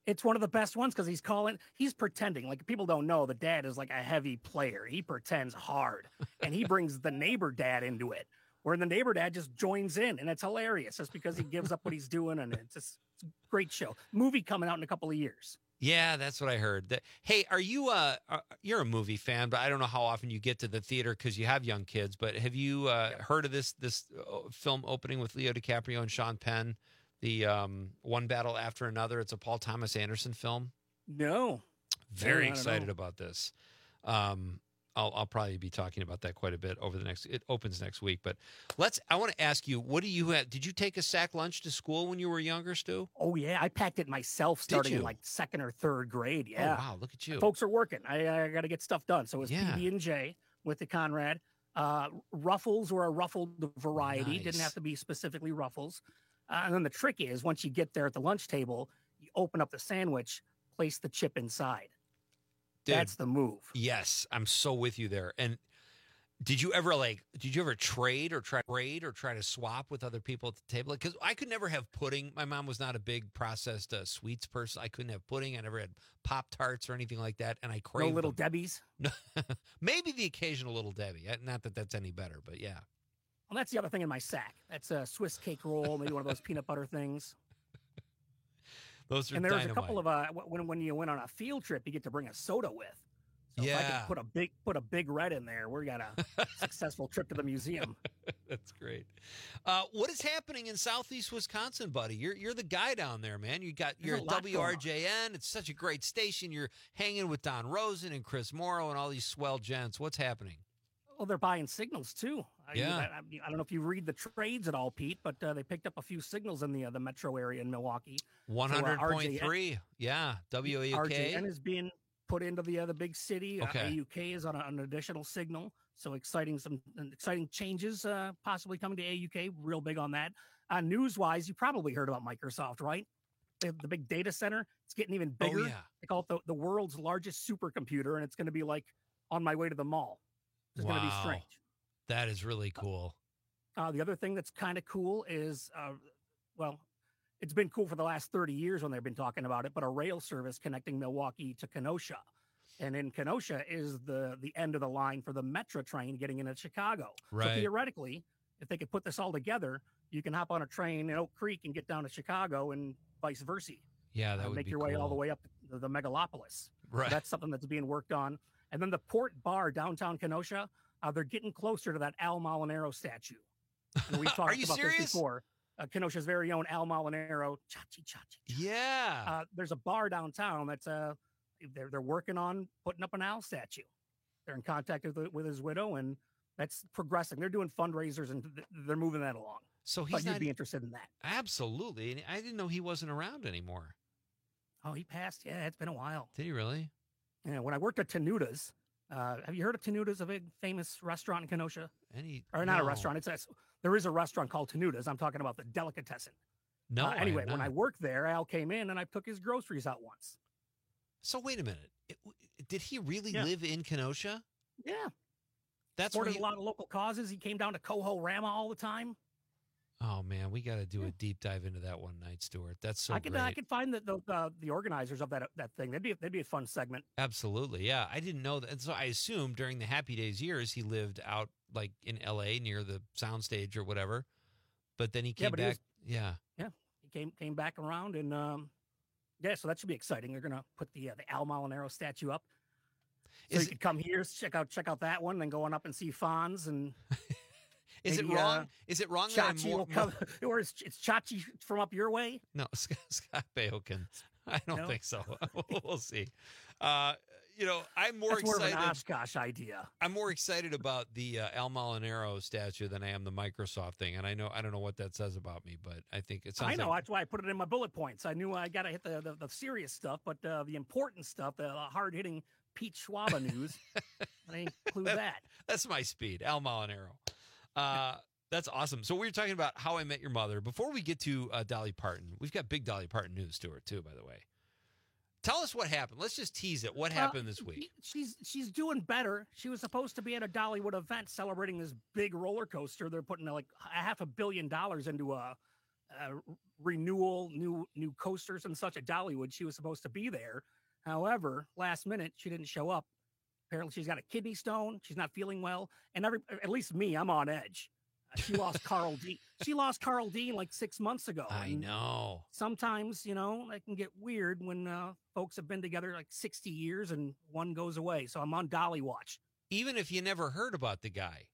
It's one of the best ones because he's calling, he's pretending. Like, people don't know the dad is like a heavy player. He pretends hard, and he brings the neighbor dad into it, where the neighbor dad just joins in, and it's hilarious just because he gives up what he's doing, and it's, just, it's a great show. Movie coming out in a couple of years. Yeah, that's what I heard. That, hey, are you uh are- you're a movie fan, but I don't know how often you get to the theater because you have young kids. But have you uh, heard of this this uh, film opening with Leo DiCaprio and Sean Penn, the um, One Battle After Another? It's a Paul Thomas Anderson film. No, Very No, I don't excited know. about this. Um, I'll I'll probably be talking about that quite a bit over the next. It opens next week, but let's. I want to ask you, what do you have? Did you take a sack lunch to school when you were younger, Stu? Oh yeah, I packed it myself starting in you? like second or third grade. Yeah. Oh, wow, look at you. Folks are working. I, I got to get stuff done. So it was Yeah. P B and J with the Conrad. Uh, Ruffles were a ruffled variety. Didn't Nice. have to be specifically Ruffles. Uh, and then the trick is once you get there at the lunch table, you open up the sandwich, place the chip inside. Dude, That's the move. Yes, I'm so with you there. And did you ever like? Did you ever trade or try trade or try to swap with other people at the table? Because I could never have pudding. My mom was not a big processed uh, sweets person. I couldn't have pudding. I never had Pop Tarts or anything like that. And I No craved little them. Debbies. Maybe the occasional Little Debbie. Uh, Not that that's any better, but yeah. Well, that's the other thing in my sack. That's a Swiss cake roll, maybe one of those peanut butter things. Those are And there was dynamite. a couple of uh, when when you went on a field trip, you get to bring a soda with. So if I Yeah. could put a big put a big red in there, we got a successful trip to the museum. That's great. Uh, what is happening in Southeast Wisconsin, buddy? You're you're the guy down there, man. You got There's you're a at lot W going R on. J N. It's such a great station. You're hanging with Don Rosen and Chris Morrow and all these swell gents. What's happening? Well, they're buying signals too. I, Yeah. I, I don't know if you read the trades at all, Pete, but uh, they picked up a few signals in the uh, the metro area in Milwaukee. One So, uh, hundred point R J N three. Yeah. W A U R J K. N is being put into the other big city. Okay. Uh, A U K is on a, an additional signal. So exciting, some exciting changes uh, possibly coming to A U K. Real big on that. Uh, news wise, you probably heard about Microsoft, right? They have the big data center. It's getting even bigger. Oh, yeah. They call it the, the world's largest supercomputer, and it's going to be like on my way to the mall. It's going to be Wow. strange. That is really cool. Uh, the other thing that's kind of cool is, uh, well, it's been cool for the last thirty years when they've been talking about it, but a rail service connecting Milwaukee to Kenosha. And in Kenosha is the the end of the line for the Metro train getting into Chicago. Right. So theoretically, if they could put this all together, you can hop on a train in Oak Creek and get down to Chicago and vice versa. Yeah, that Uh, would make be your way all the cool. way up to the megalopolis. So Right. that's something that's being worked on. And then the Port Bar downtown Kenosha, uh, they're getting closer to that Al Molinaro statue. And we've talked Are you about serious? this before. Uh, Kenosha's very own Al Molinaro. Chachi, chachi. Yeah. Uh, there's a bar downtown that's uh, they're they're working on putting up an Al statue. They're in contact with, with his widow, and that's progressing. They're doing fundraisers and th- they're moving that along. So But he's you'd not be interested in that. absolutely. And I didn't know he wasn't around anymore. Oh, he passed. Yeah, it's been a while. Did he really? Yeah, when I worked at Tenuda's, uh, have you heard of Tenuda's, a big famous restaurant in Kenosha? Any Or not no. a restaurant. It's a, there is a restaurant called Tenuda's. I'm talking about the delicatessen. No. Uh, I anyway, have when I not. worked there, Al came in and I took his groceries out once. So wait a minute. It, did he really Yeah. live in Kenosha? Yeah. That's where Supported he, a lot of local causes. He came down to Coho Rama all the time. Oh man, we got to do a deep dive into that one night, Stuart. That's so I could great. I could find the the, the the organizers of that that thing. That'd be that'd be a fun segment. Absolutely, yeah. I didn't know that, and so I assumed during the Happy Days years he lived out like in L A near the soundstage or whatever. But then he Yeah, came but he back. was- yeah, Yeah, he came came back around and um, yeah, so that should be exciting. They're gonna put the uh, the Al Molinaro statue up. So Is you could come here, check out check out that one, then go on up and see Fonz and. Is it maybe, wrong? uh, Is it wrong that I'm Chachi more, will come, or is it's Chachi from up your way? No, Scott, Scott Baioken. I don't No? think so. We'll see. Uh, you know, I'm more That's more excited. of an Oshkosh idea. I'm more excited about the uh, Al Molinaro statue than I am the Microsoft thing, and I know I don't know what that says about me, but I think it sounds. I know. Like, That's why I put it in my bullet points. I knew I got to hit the, the, the serious stuff, but uh, the important stuff, the hard hitting Pete Schwaba news, I include that. That's my speed, Al Molinaro. Uh, that's awesome. So we were talking about How I Met Your Mother. Before we get to uh, Dolly Parton, we've got big Dolly Parton news, Stuart, too, by the way. Tell us what happened. Let's just tease it. What Well, happened this week? She's she's doing better. She was supposed to be at a Dollywood event celebrating this big roller coaster. They're putting like a half a billion dollars into a uh, renewal, new new coasters and such at Dollywood. She was supposed to be there. However, last minute, she didn't show up. Apparently, she's got a kidney stone. She's not feeling well. And every, at least me, I'm on edge. Uh, she lost Carl Dean. She lost Carl Dean like six months ago. I and know. Sometimes, you know, it can get weird when uh, folks have been together like sixty years and one goes away. So I'm on Dolly watch. Even if you never heard about the guy,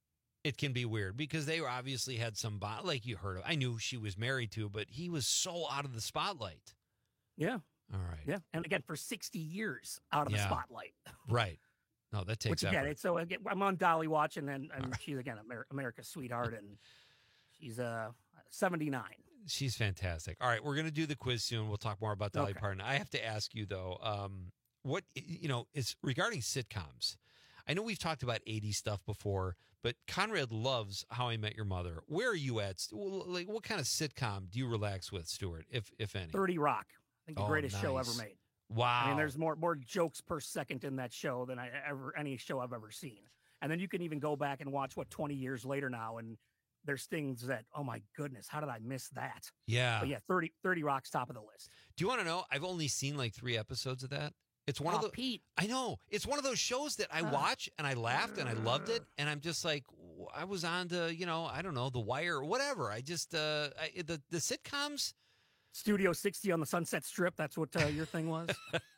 it can be weird because they obviously had some, bo- like you heard of. I knew she was married to, but he was so out of the spotlight. Yeah. All right. Yeah. And again, for sixty years out of Yeah. the spotlight. Right. No, that takes Which again, effort. it's so again, I'm on Dolly watch, and then and she's again Amer- America's sweetheart, and she's uh seventy-nine. She's fantastic. All right, we're going to do the quiz soon. We'll talk more about Dolly Okay. Parton. I have to ask you though, um, what you know is regarding sitcoms. I know we've talked about eighties stuff before, but Conrad loves How I Met Your Mother. Where are you at? St- Like, what kind of sitcom do you relax with, Stuart, if if any? thirty Rock. I think the Oh, greatest show ever nice. made. Wow. I mean, there's more more jokes per second in that show than I ever any show I've ever seen. And then you can even go back and watch what twenty years later now, and there's things that, oh my goodness, how did I miss that? Yeah. But yeah, thirty, thirty Rock's top of the list. Do you want to know? I've only seen like three episodes of that. It's one Aw, of the Pete. I know. It's one of those shows that I watch and I laughed and I loved it, and I'm just like, w- I was on to, you know, I don't know, The Wire or whatever. I just uh I, the the sitcoms. Studio sixty on the Sunset Strip. That's what uh, your thing was.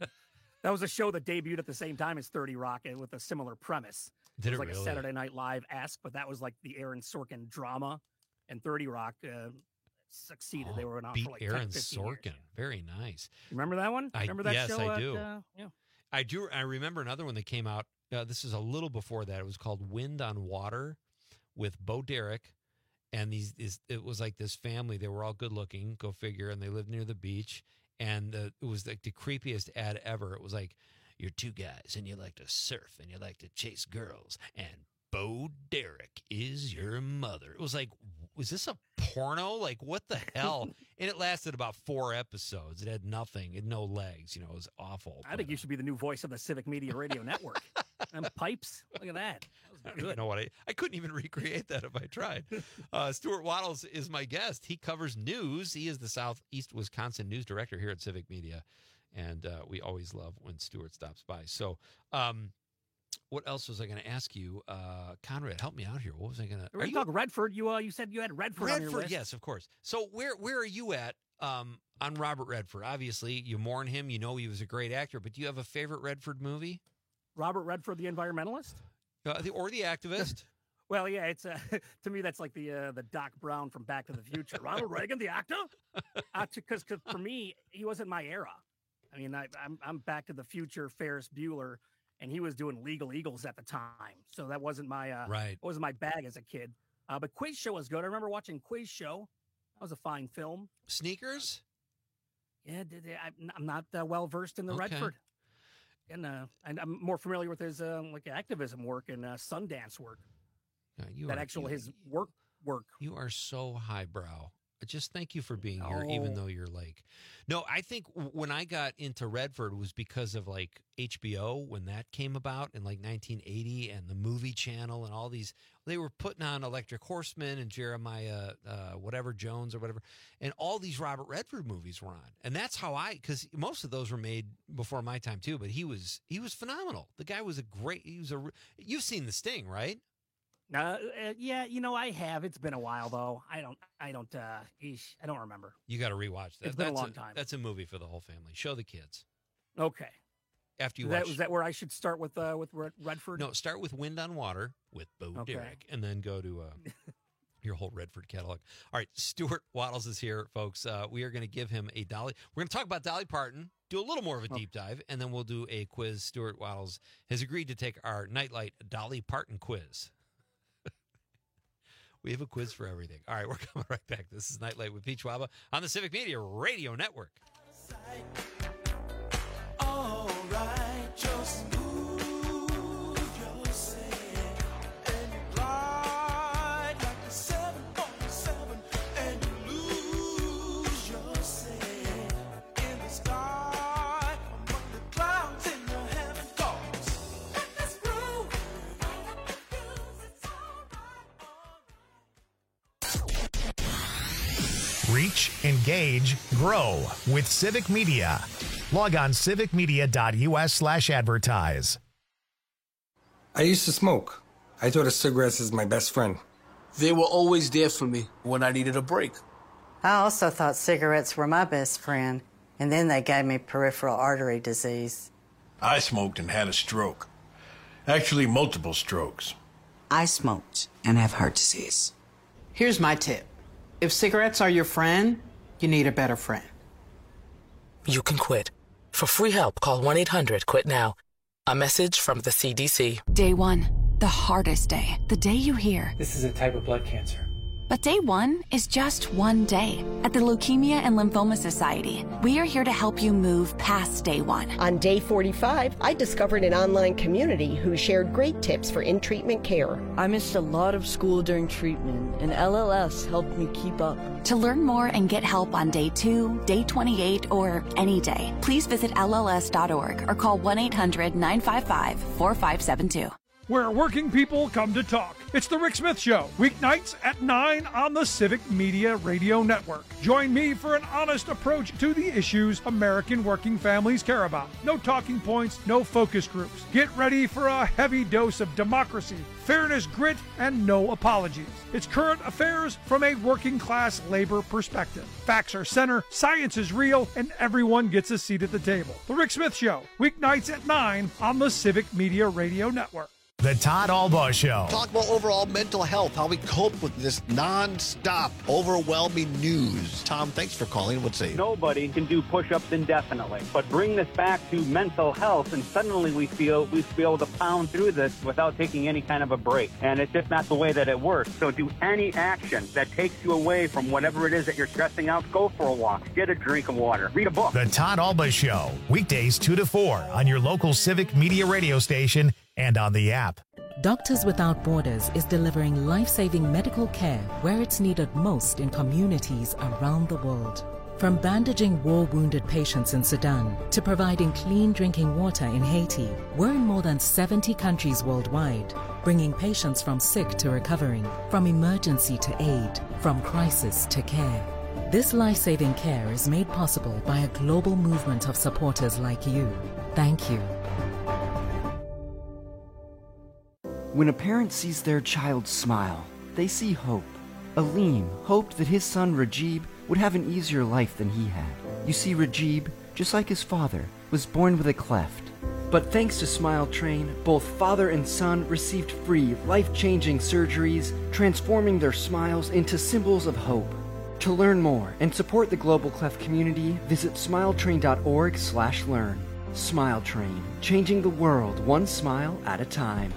That was a show that debuted at the same time as thirty Rock and with a similar premise. Did it was it like really? a Saturday Night Live-esque, but that was like the Aaron Sorkin drama, and thirty Rock uh, succeeded. they were on Beat for like Aaron ten, fifteen Sorkin. years. Very nice. Remember that one? I, Remember that yes, show? I at, do. uh, yeah. I do. I remember another one that came out. Uh, this is a little before that. It was called Wind on Water with Bo Derek. And these is it was like this family. They were all good looking, go figure, and they lived near the beach. And uh, it was like the creepiest ad ever. It was like, you're two guys and you like to surf and you like to chase girls, and Bo Derek is your mother. It was like, was this a porno? Like, what the hell? And it lasted about four episodes. It had nothing. It had no legs. You know, it was awful. I think you should be the new voice of the Civic Media Radio Network. And pipes. Look at that. That was You good. know what? I, I couldn't even recreate that if I tried. Uh, Stuart Waddles is my guest. He covers news. He is the Southeast Wisconsin news director here at Civic Media. And uh, we always love when Stuart stops by. So um, what else was I going to ask you? Uh, Conrad, help me out here. What was I going to... We're going to talk Redford. You uh, you said you had Redford, on your Redford, list. yes, of course. So where where are you at um, on Robert Redford? Obviously, you mourn him. You know he was a great actor. But do you have a favorite Redford movie? Robert Redford, the environmentalist? Uh, the, or the activist? Well, yeah, it's uh, to me that's like the uh, the Doc Brown from Back to the Future. Ronald Reagan, the actor, because uh, for me he wasn't my era. I mean, I, I'm I'm Back to the Future, Ferris Bueller, and he was doing Legal Eagles at the time, so that wasn't my uh, Right. It wasn't my bag as a kid. Uh, but Quiz Show was good. I remember watching Quiz Show. That was a fine film. Sneakers? Yeah, did, did- I'm I'm not uh, well versed in the Okay. Redford. And, uh, and I'm more familiar with his uh, like activism work and uh, Sundance work. Uh, you that are- actual you- his work work. You are so highbrow. Just thank you for being here, even No. though you're like, no, I think w- when I got into Redford was because of like H B O when that came about in like nineteen eighty, and the movie channel and all these, they were putting on Electric Horseman and Jeremiah, uh, whatever Jones or whatever. And all these Robert Redford movies were on. And that's how I, cause most of those were made before my time too, but he was, he was phenomenal. The guy was a great, he was a, re- you've seen The Sting, right? Uh, uh, yeah, you know I have. It's been a while though. I don't. I don't. Uh, eesh, I don't remember. You got to rewatch that. It's been a That's long time. That's a movie for the whole family. Show the kids. Okay. After you Is that, watch. was that where I should start with uh, with Red- Redford? No, start with Wind on Water with Bo Okay. Derek, and then go to uh, your whole Redford catalog. All right, Stuart Waddles is here, folks. Uh, we are going to give him a Dolly. We're going to talk about Dolly Parton, do a little more of a deep dive, and then we'll do a quiz. Stuart Waddles has agreed to take our Nightlight Dolly Parton quiz. We have a quiz for everything. All right, we're coming right back. This is Nightlight with Pete Schwaba on the Civic Media Radio Network. All right, just move yourself and you glide like the seven forty-seven and you lose yourself in the sky among the clouds in the heaven goes. Let this groove. Reach, engage, grow with Civic Media. Log on civicmedia.us slash advertise. I used to smoke. I thought of cigarettes as my best friend. They were always there for me when I needed a break. I also thought cigarettes were my best friend, and then they gave me peripheral artery disease. I smoked and had a stroke. Actually, multiple strokes. I smoked and have heart disease. Here's my tip. If cigarettes are your friend, you need a better friend. You can quit. For free help, call one eight hundred quit now. A message from the C D C. Day one, the hardest day. The day you hear. This is a type of blood cancer. But day one is just one day. At the Leukemia and Lymphoma Society, we are here to help you move past day one. On day forty-five, I discovered an online community who shared great tips for in-treatment care. I missed a lot of school during treatment, and L L S helped me keep up. To learn more and get help on day two, day twenty-eight, or any day, please visit L L S dot org or call one eight hundred nine five five four five seven two. Where working people come to talk. It's the Rick Smith Show, weeknights at nine on the Civic Media Radio Network. Join me for an honest approach to the issues American working families care about. No talking points, no focus groups. Get ready for a heavy dose of democracy, fairness, grit, and no apologies. It's current affairs from a working class labor perspective. Facts are center, science is real, and everyone gets a seat at the table. The Rick Smith Show, weeknights at nine on the Civic Media Radio Network. The Todd Albaugh Show. Talk about overall mental health, how we cope with this non-stop, overwhelming news. Tom, thanks for calling. What's say? Nobody can do push-ups indefinitely, but bring this back to mental health, and suddenly we feel we feel to pound through this without taking any kind of a break, and it's just not the way that it works. So do any action that takes you away from whatever it is that you're stressing out. Go for a walk, get a drink of water, read a book. The Todd Albaugh Show, weekdays two to four on your local Civic Media radio station and on the app. Doctors Without Borders is delivering life-saving medical care where it's needed most in communities around the world. From bandaging war-wounded patients in Sudan to providing clean drinking water in Haiti, we're in more than seventy countries worldwide, bringing patients from sick to recovering, from emergency to aid, from crisis to care. This life-saving care is made possible by a global movement of supporters like you. Thank you. When a parent sees their child smile, they see hope. Aleem hoped that his son Rajib would have an easier life than he had. You see, Rajib, just like his father, was born with a cleft. But thanks to Smile Train, both father and son received free, life-changing surgeries, transforming their smiles into symbols of hope. To learn more and support the global cleft community, visit smiletrain.org slash learn. Smile Train, changing the world one smile at a time.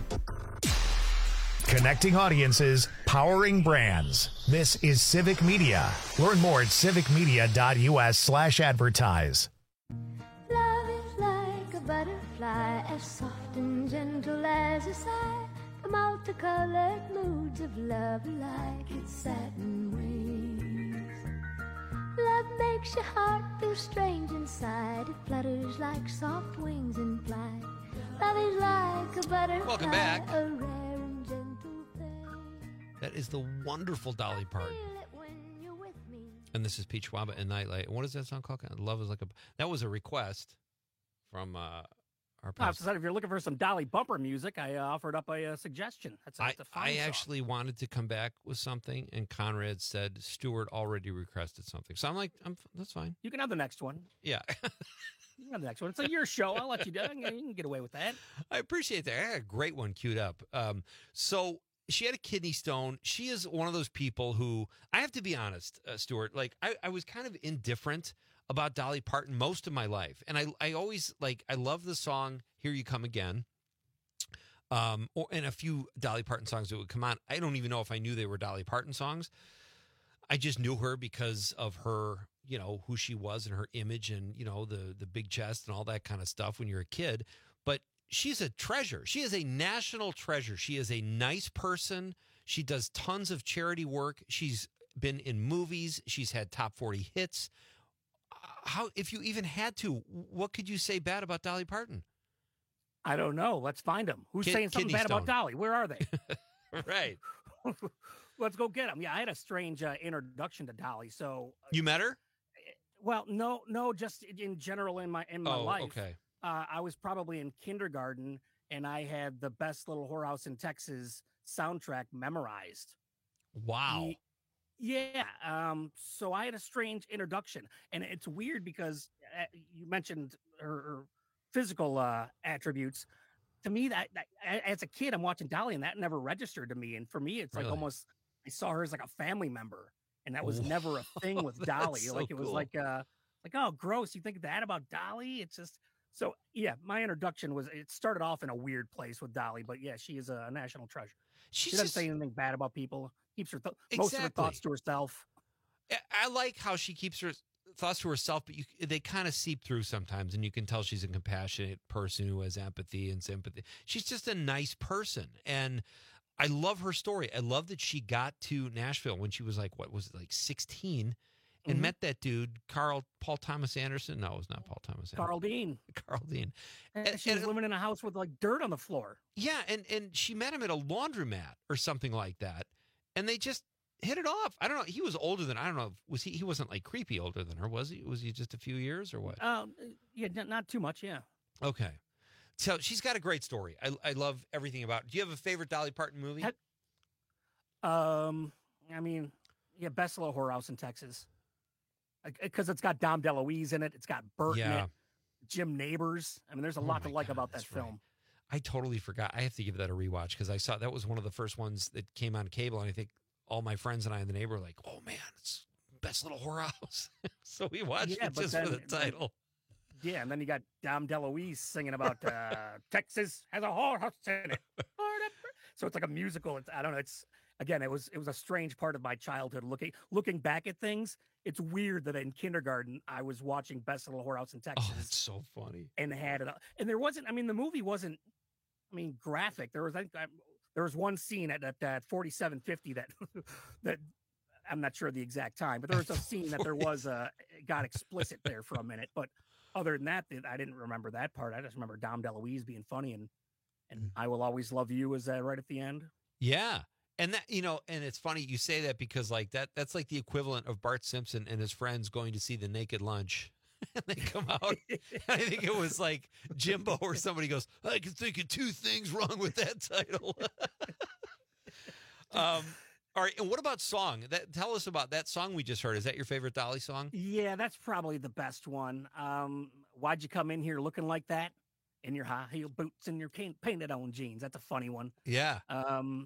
Connecting audiences, powering brands. This is Civic Media. Learn more at civicmedia.us slash advertise. Love is like a butterfly, as soft and gentle as a sigh. The multicolored moods of love like its satin wings. Love makes your heart feel strange inside. It flutters like soft wings in flight. Love is like a butterfly. Welcome back. A rare and gentle thing. That is the wonderful Dolly Parton. And this is Peach Waba and Nightlight. What is that song called? Love is like a... That was a request from uh, our I said if you're looking for some Dolly bumper music, I uh, offered up a, uh suggestion. That's a, I, that's a fine I song. actually wanted to come back with something, and Conrad said Stuart already requested something. So I'm like, I'm, that's fine. You can have the next one. Yeah. You can have the next one. It's a your show. I'll let you do it. You can get away with that. I appreciate that. I had a great one queued up. Um, so she had a kidney stone. She is one of those people who, I have to be honest, uh, Stuart, like I, I was kind of indifferent about Dolly Parton most of my life. And I, I always like, I love the song Here You Come Again. Um, or, and a few Dolly Parton songs that would come on. I don't even know if I knew they were Dolly Parton songs. I just knew her because of her, you know, who she was and her image and, you know, the, the big chest and all that kind of stuff when you're a kid. But she's a treasure. She is a national treasure. She is a nice person. She does tons of charity work. She's been in movies. She's had top forty hits. How, if you even had to, what could you say bad about Dolly Parton? I don't know. Let's find them. Who's Kid, saying something bad stone. about Dolly? Where are they? Right. let's go get him. Yeah, I had a strange uh, introduction to Dolly. So You met her? Well, no, no, just in general in my in my Oh, life. okay. Uh, I was probably in kindergarten, and I had the Best Little Whorehouse in Texas soundtrack memorized. Wow. Ye- Yeah. Um, so I had a strange introduction, and it's weird because uh, you mentioned her, her physical uh, attributes. To me, that, that a- as a kid, I'm watching Dolly, and that never registered to me. And for me, it's like Really? almost I saw her as like a family member, and that was never a thing with That's Dolly. so like it was cool. like uh, like oh, gross. You think that about Dolly? It's just so yeah. My introduction was it started off in a weird place with Dolly, but yeah, she is a national treasure. She's she doesn't just- say anything bad about people. Keeps her th- most of her Exactly. thoughts to herself. I- I like how she keeps her thoughts to herself, but you, they kind of seep through sometimes, and you can tell she's a compassionate person who has empathy and sympathy. She's just a nice person, and I love her story. I love that she got to Nashville when she was like, what was it, like sixteen, and Mhm. met that dude, Carl Paul Thomas Anderson. No, it was not Paul Thomas Anderson. Carl Dean. Carl Dean. And she was living in a house with like dirt on the floor. Yeah, and and she met him at a laundromat or something like that, and they just hit it off. I don't know. He was older than I don't know. Was he? He wasn't like creepy older than her, was he? Was he just a few years or what? Um, yeah, not, not too much. Yeah. Okay, so she's got a great story. I I love everything about. Do you have a favorite Dolly Parton movie? Um, I mean, yeah, Best Little Whorehouse in Texas, because it's got Dom DeLuise in it. It's got Burt in Yeah. it, Jim Neighbors. I mean, there's a Oh lot my to like God, about that that's right. film. I totally forgot. I have to give that a rewatch because I saw that was one of the first ones that came on cable, and I think all my friends and I in the neighborhood were like, "Oh man, it's Best Little Whorehouse." So we watched Yeah, it but just for the then- title. Yeah, and then you got Dom DeLuise singing about uh, Texas has a whorehouse in it. So it's like a musical. It's I don't know. It's again, it was it was a strange part of my childhood. Looking looking back at things, it's weird that in kindergarten I was watching Best Little Whorehouse in Texas. Oh, it's so funny. And had it, and there wasn't. I mean, the movie wasn't. I mean, graphic. There was. I, I, there was one scene at at, at forty-seven fifty that that I'm not sure the exact time, but there was a scene that there was a it got explicit there for a minute. But other than that, I didn't remember that part. I just remember Dom DeLuise being funny and and I Will Always Love You is that right at the end. Yeah. And that, you know, and it's funny you say that because like that, that's like the equivalent of Bart Simpson and his friends going to see The Naked Lunch. And they come out. I think it was like Jimbo or somebody goes, I can think of two things wrong with that title. um, all right. And what about song? That tell us about that song we just heard. Is that your favorite Dolly song? Yeah, that's probably the best one. Um, why'd you come in here looking like that? In your high heel boots and your can- painted on jeans. That's a funny one. Yeah. Um,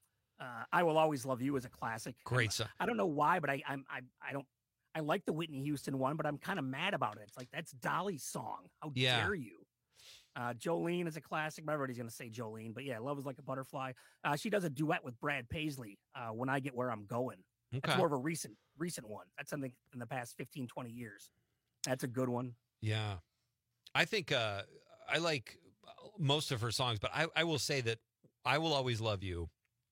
uh, I Will Always Love You is a classic. Great song. I don't know why, but I I'm, I I don't I like the Whitney Houston one, but I'm kind of mad about it. It's like that's Dolly's song. How Yeah. dare you? Uh, Jolene is a classic. Everybody's gonna say Jolene, but yeah, Love Is Like a Butterfly. Uh, she does a duet with Brad Paisley. Uh, When I Get Where I'm Going. That's Okay. more of a recent recent one. That's something in the past fifteen, twenty years. That's a good one. Yeah. I think uh, I like most of her songs, but I, I will say that I Will Always Love You,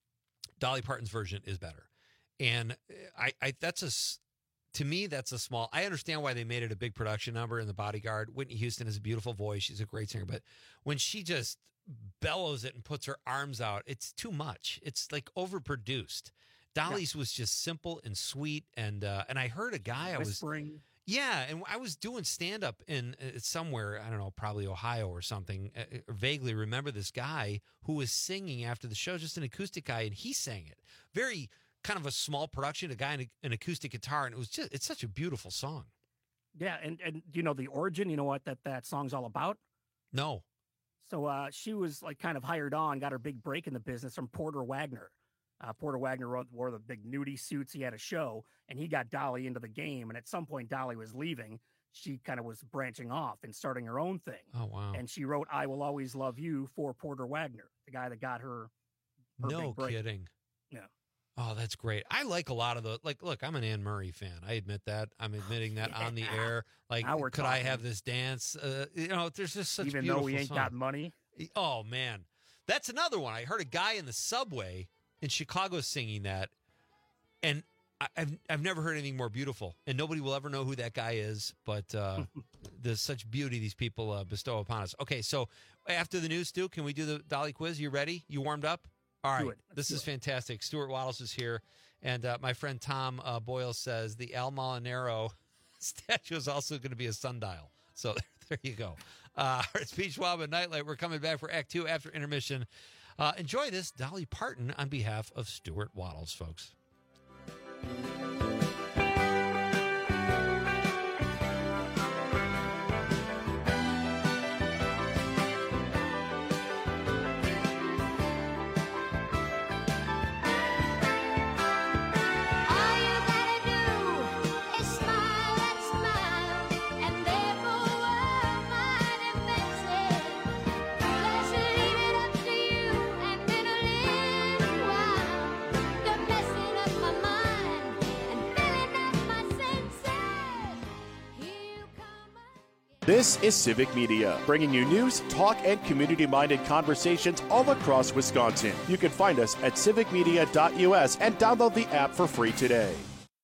Dolly Parton's version is better. And I, I that's a, s- to me, that's a small, I understand why they made it a big production number in The Bodyguard. Whitney Houston has a beautiful voice. She's a great singer, but when she just bellows it and puts her arms out, it's too much. It's like overproduced. Dolly's was just simple and sweet. And, uh, and I heard a guy I was, Whispering. yeah, and I was doing stand up in uh, somewhere, I don't know, probably Ohio or something. Uh, uh, vaguely remember this guy who was singing after the show, just an acoustic guy, and he sang it. Very kind of a small production, a guy in a, an acoustic guitar, and it was just, it's such a beautiful song. Yeah, and and you know the origin. You know what that that song's all about. No. So uh, she was like kind of hired on, got her big break in the business from Porter Wagner. Uh, Porter Wagner wore, wore the big nudie suits. He had a show, and he got Dolly into the game. And at some point, Dolly was leaving. She kind of was branching off and starting her own thing. Oh, wow. And she wrote "I Will Always Love You" for Porter Wagner, the guy that got her. her No big break. kidding. Yeah. Oh, that's great. I like a lot of the, like, look, I'm an Anne Murray fan. I admit that. I'm admitting that on the air. Like, Now we're could I talking. have this dance? Uh, you know, there's just such Even beautiful though we ain't songs. got money. Oh, man. That's another one. I heard a guy in the subway in Chicago singing that, and I, I've I've never heard anything more beautiful. And nobody will ever know who that guy is, but uh, there's such beauty these people uh, bestow upon us. Okay, so after the news, Stu, can we do the Dolly quiz? You ready? You warmed up? All right. Do it. Let's This do is it. fantastic. Stuart Waddles is here. And uh, my friend Tom uh, Boyle says the Al Molinaro statue is also going to be a sundial. So there you go. Uh, it's Peach Waba Nightlight. We're coming back for Act Two after intermission. Uh, enjoy this Dolly Parton on behalf of Stuart Waddles, folks. This is Civic Media, bringing you news, talk, and community-minded conversations all across Wisconsin. You can find us at civic media dot U S and download the app for free today.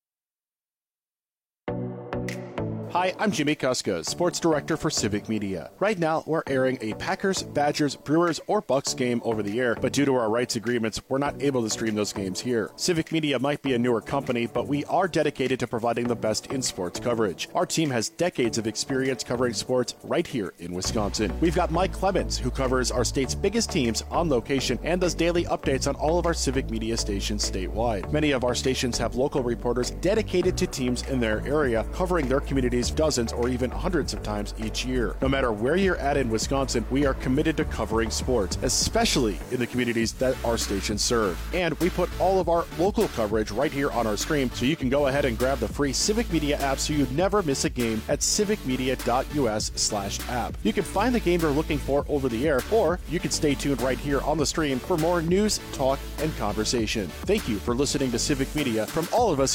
Hi, I'm Jimmy Kuska, Sports Director for Civic Media. Right now, we're airing a Packers, Badgers, Brewers, or Bucks game over the air, but due to our rights agreements, we're not able to stream those games here. Civic Media might be a newer company, but we are dedicated to providing the best in sports coverage. Our team has decades of experience covering sports right here in Wisconsin. We've got Mike Clemens, who covers our state's biggest teams on location and does daily updates on all of our Civic Media stations statewide. Many of our stations have local reporters dedicated to teams in their area, covering their communities dozens or even hundreds of times each year. No matter where you're at in Wisconsin, we are committed to covering sports, especially in the communities that our stations serve. And we put all of our local coverage right here on our stream, so you can go ahead and grab the free Civic Media app so you never miss a game at civic media dot U S slash app. You can find the game you're looking for over the air, or you can stay tuned right here on the stream for more news, talk, and conversation. Thank you for listening to Civic Media from all of us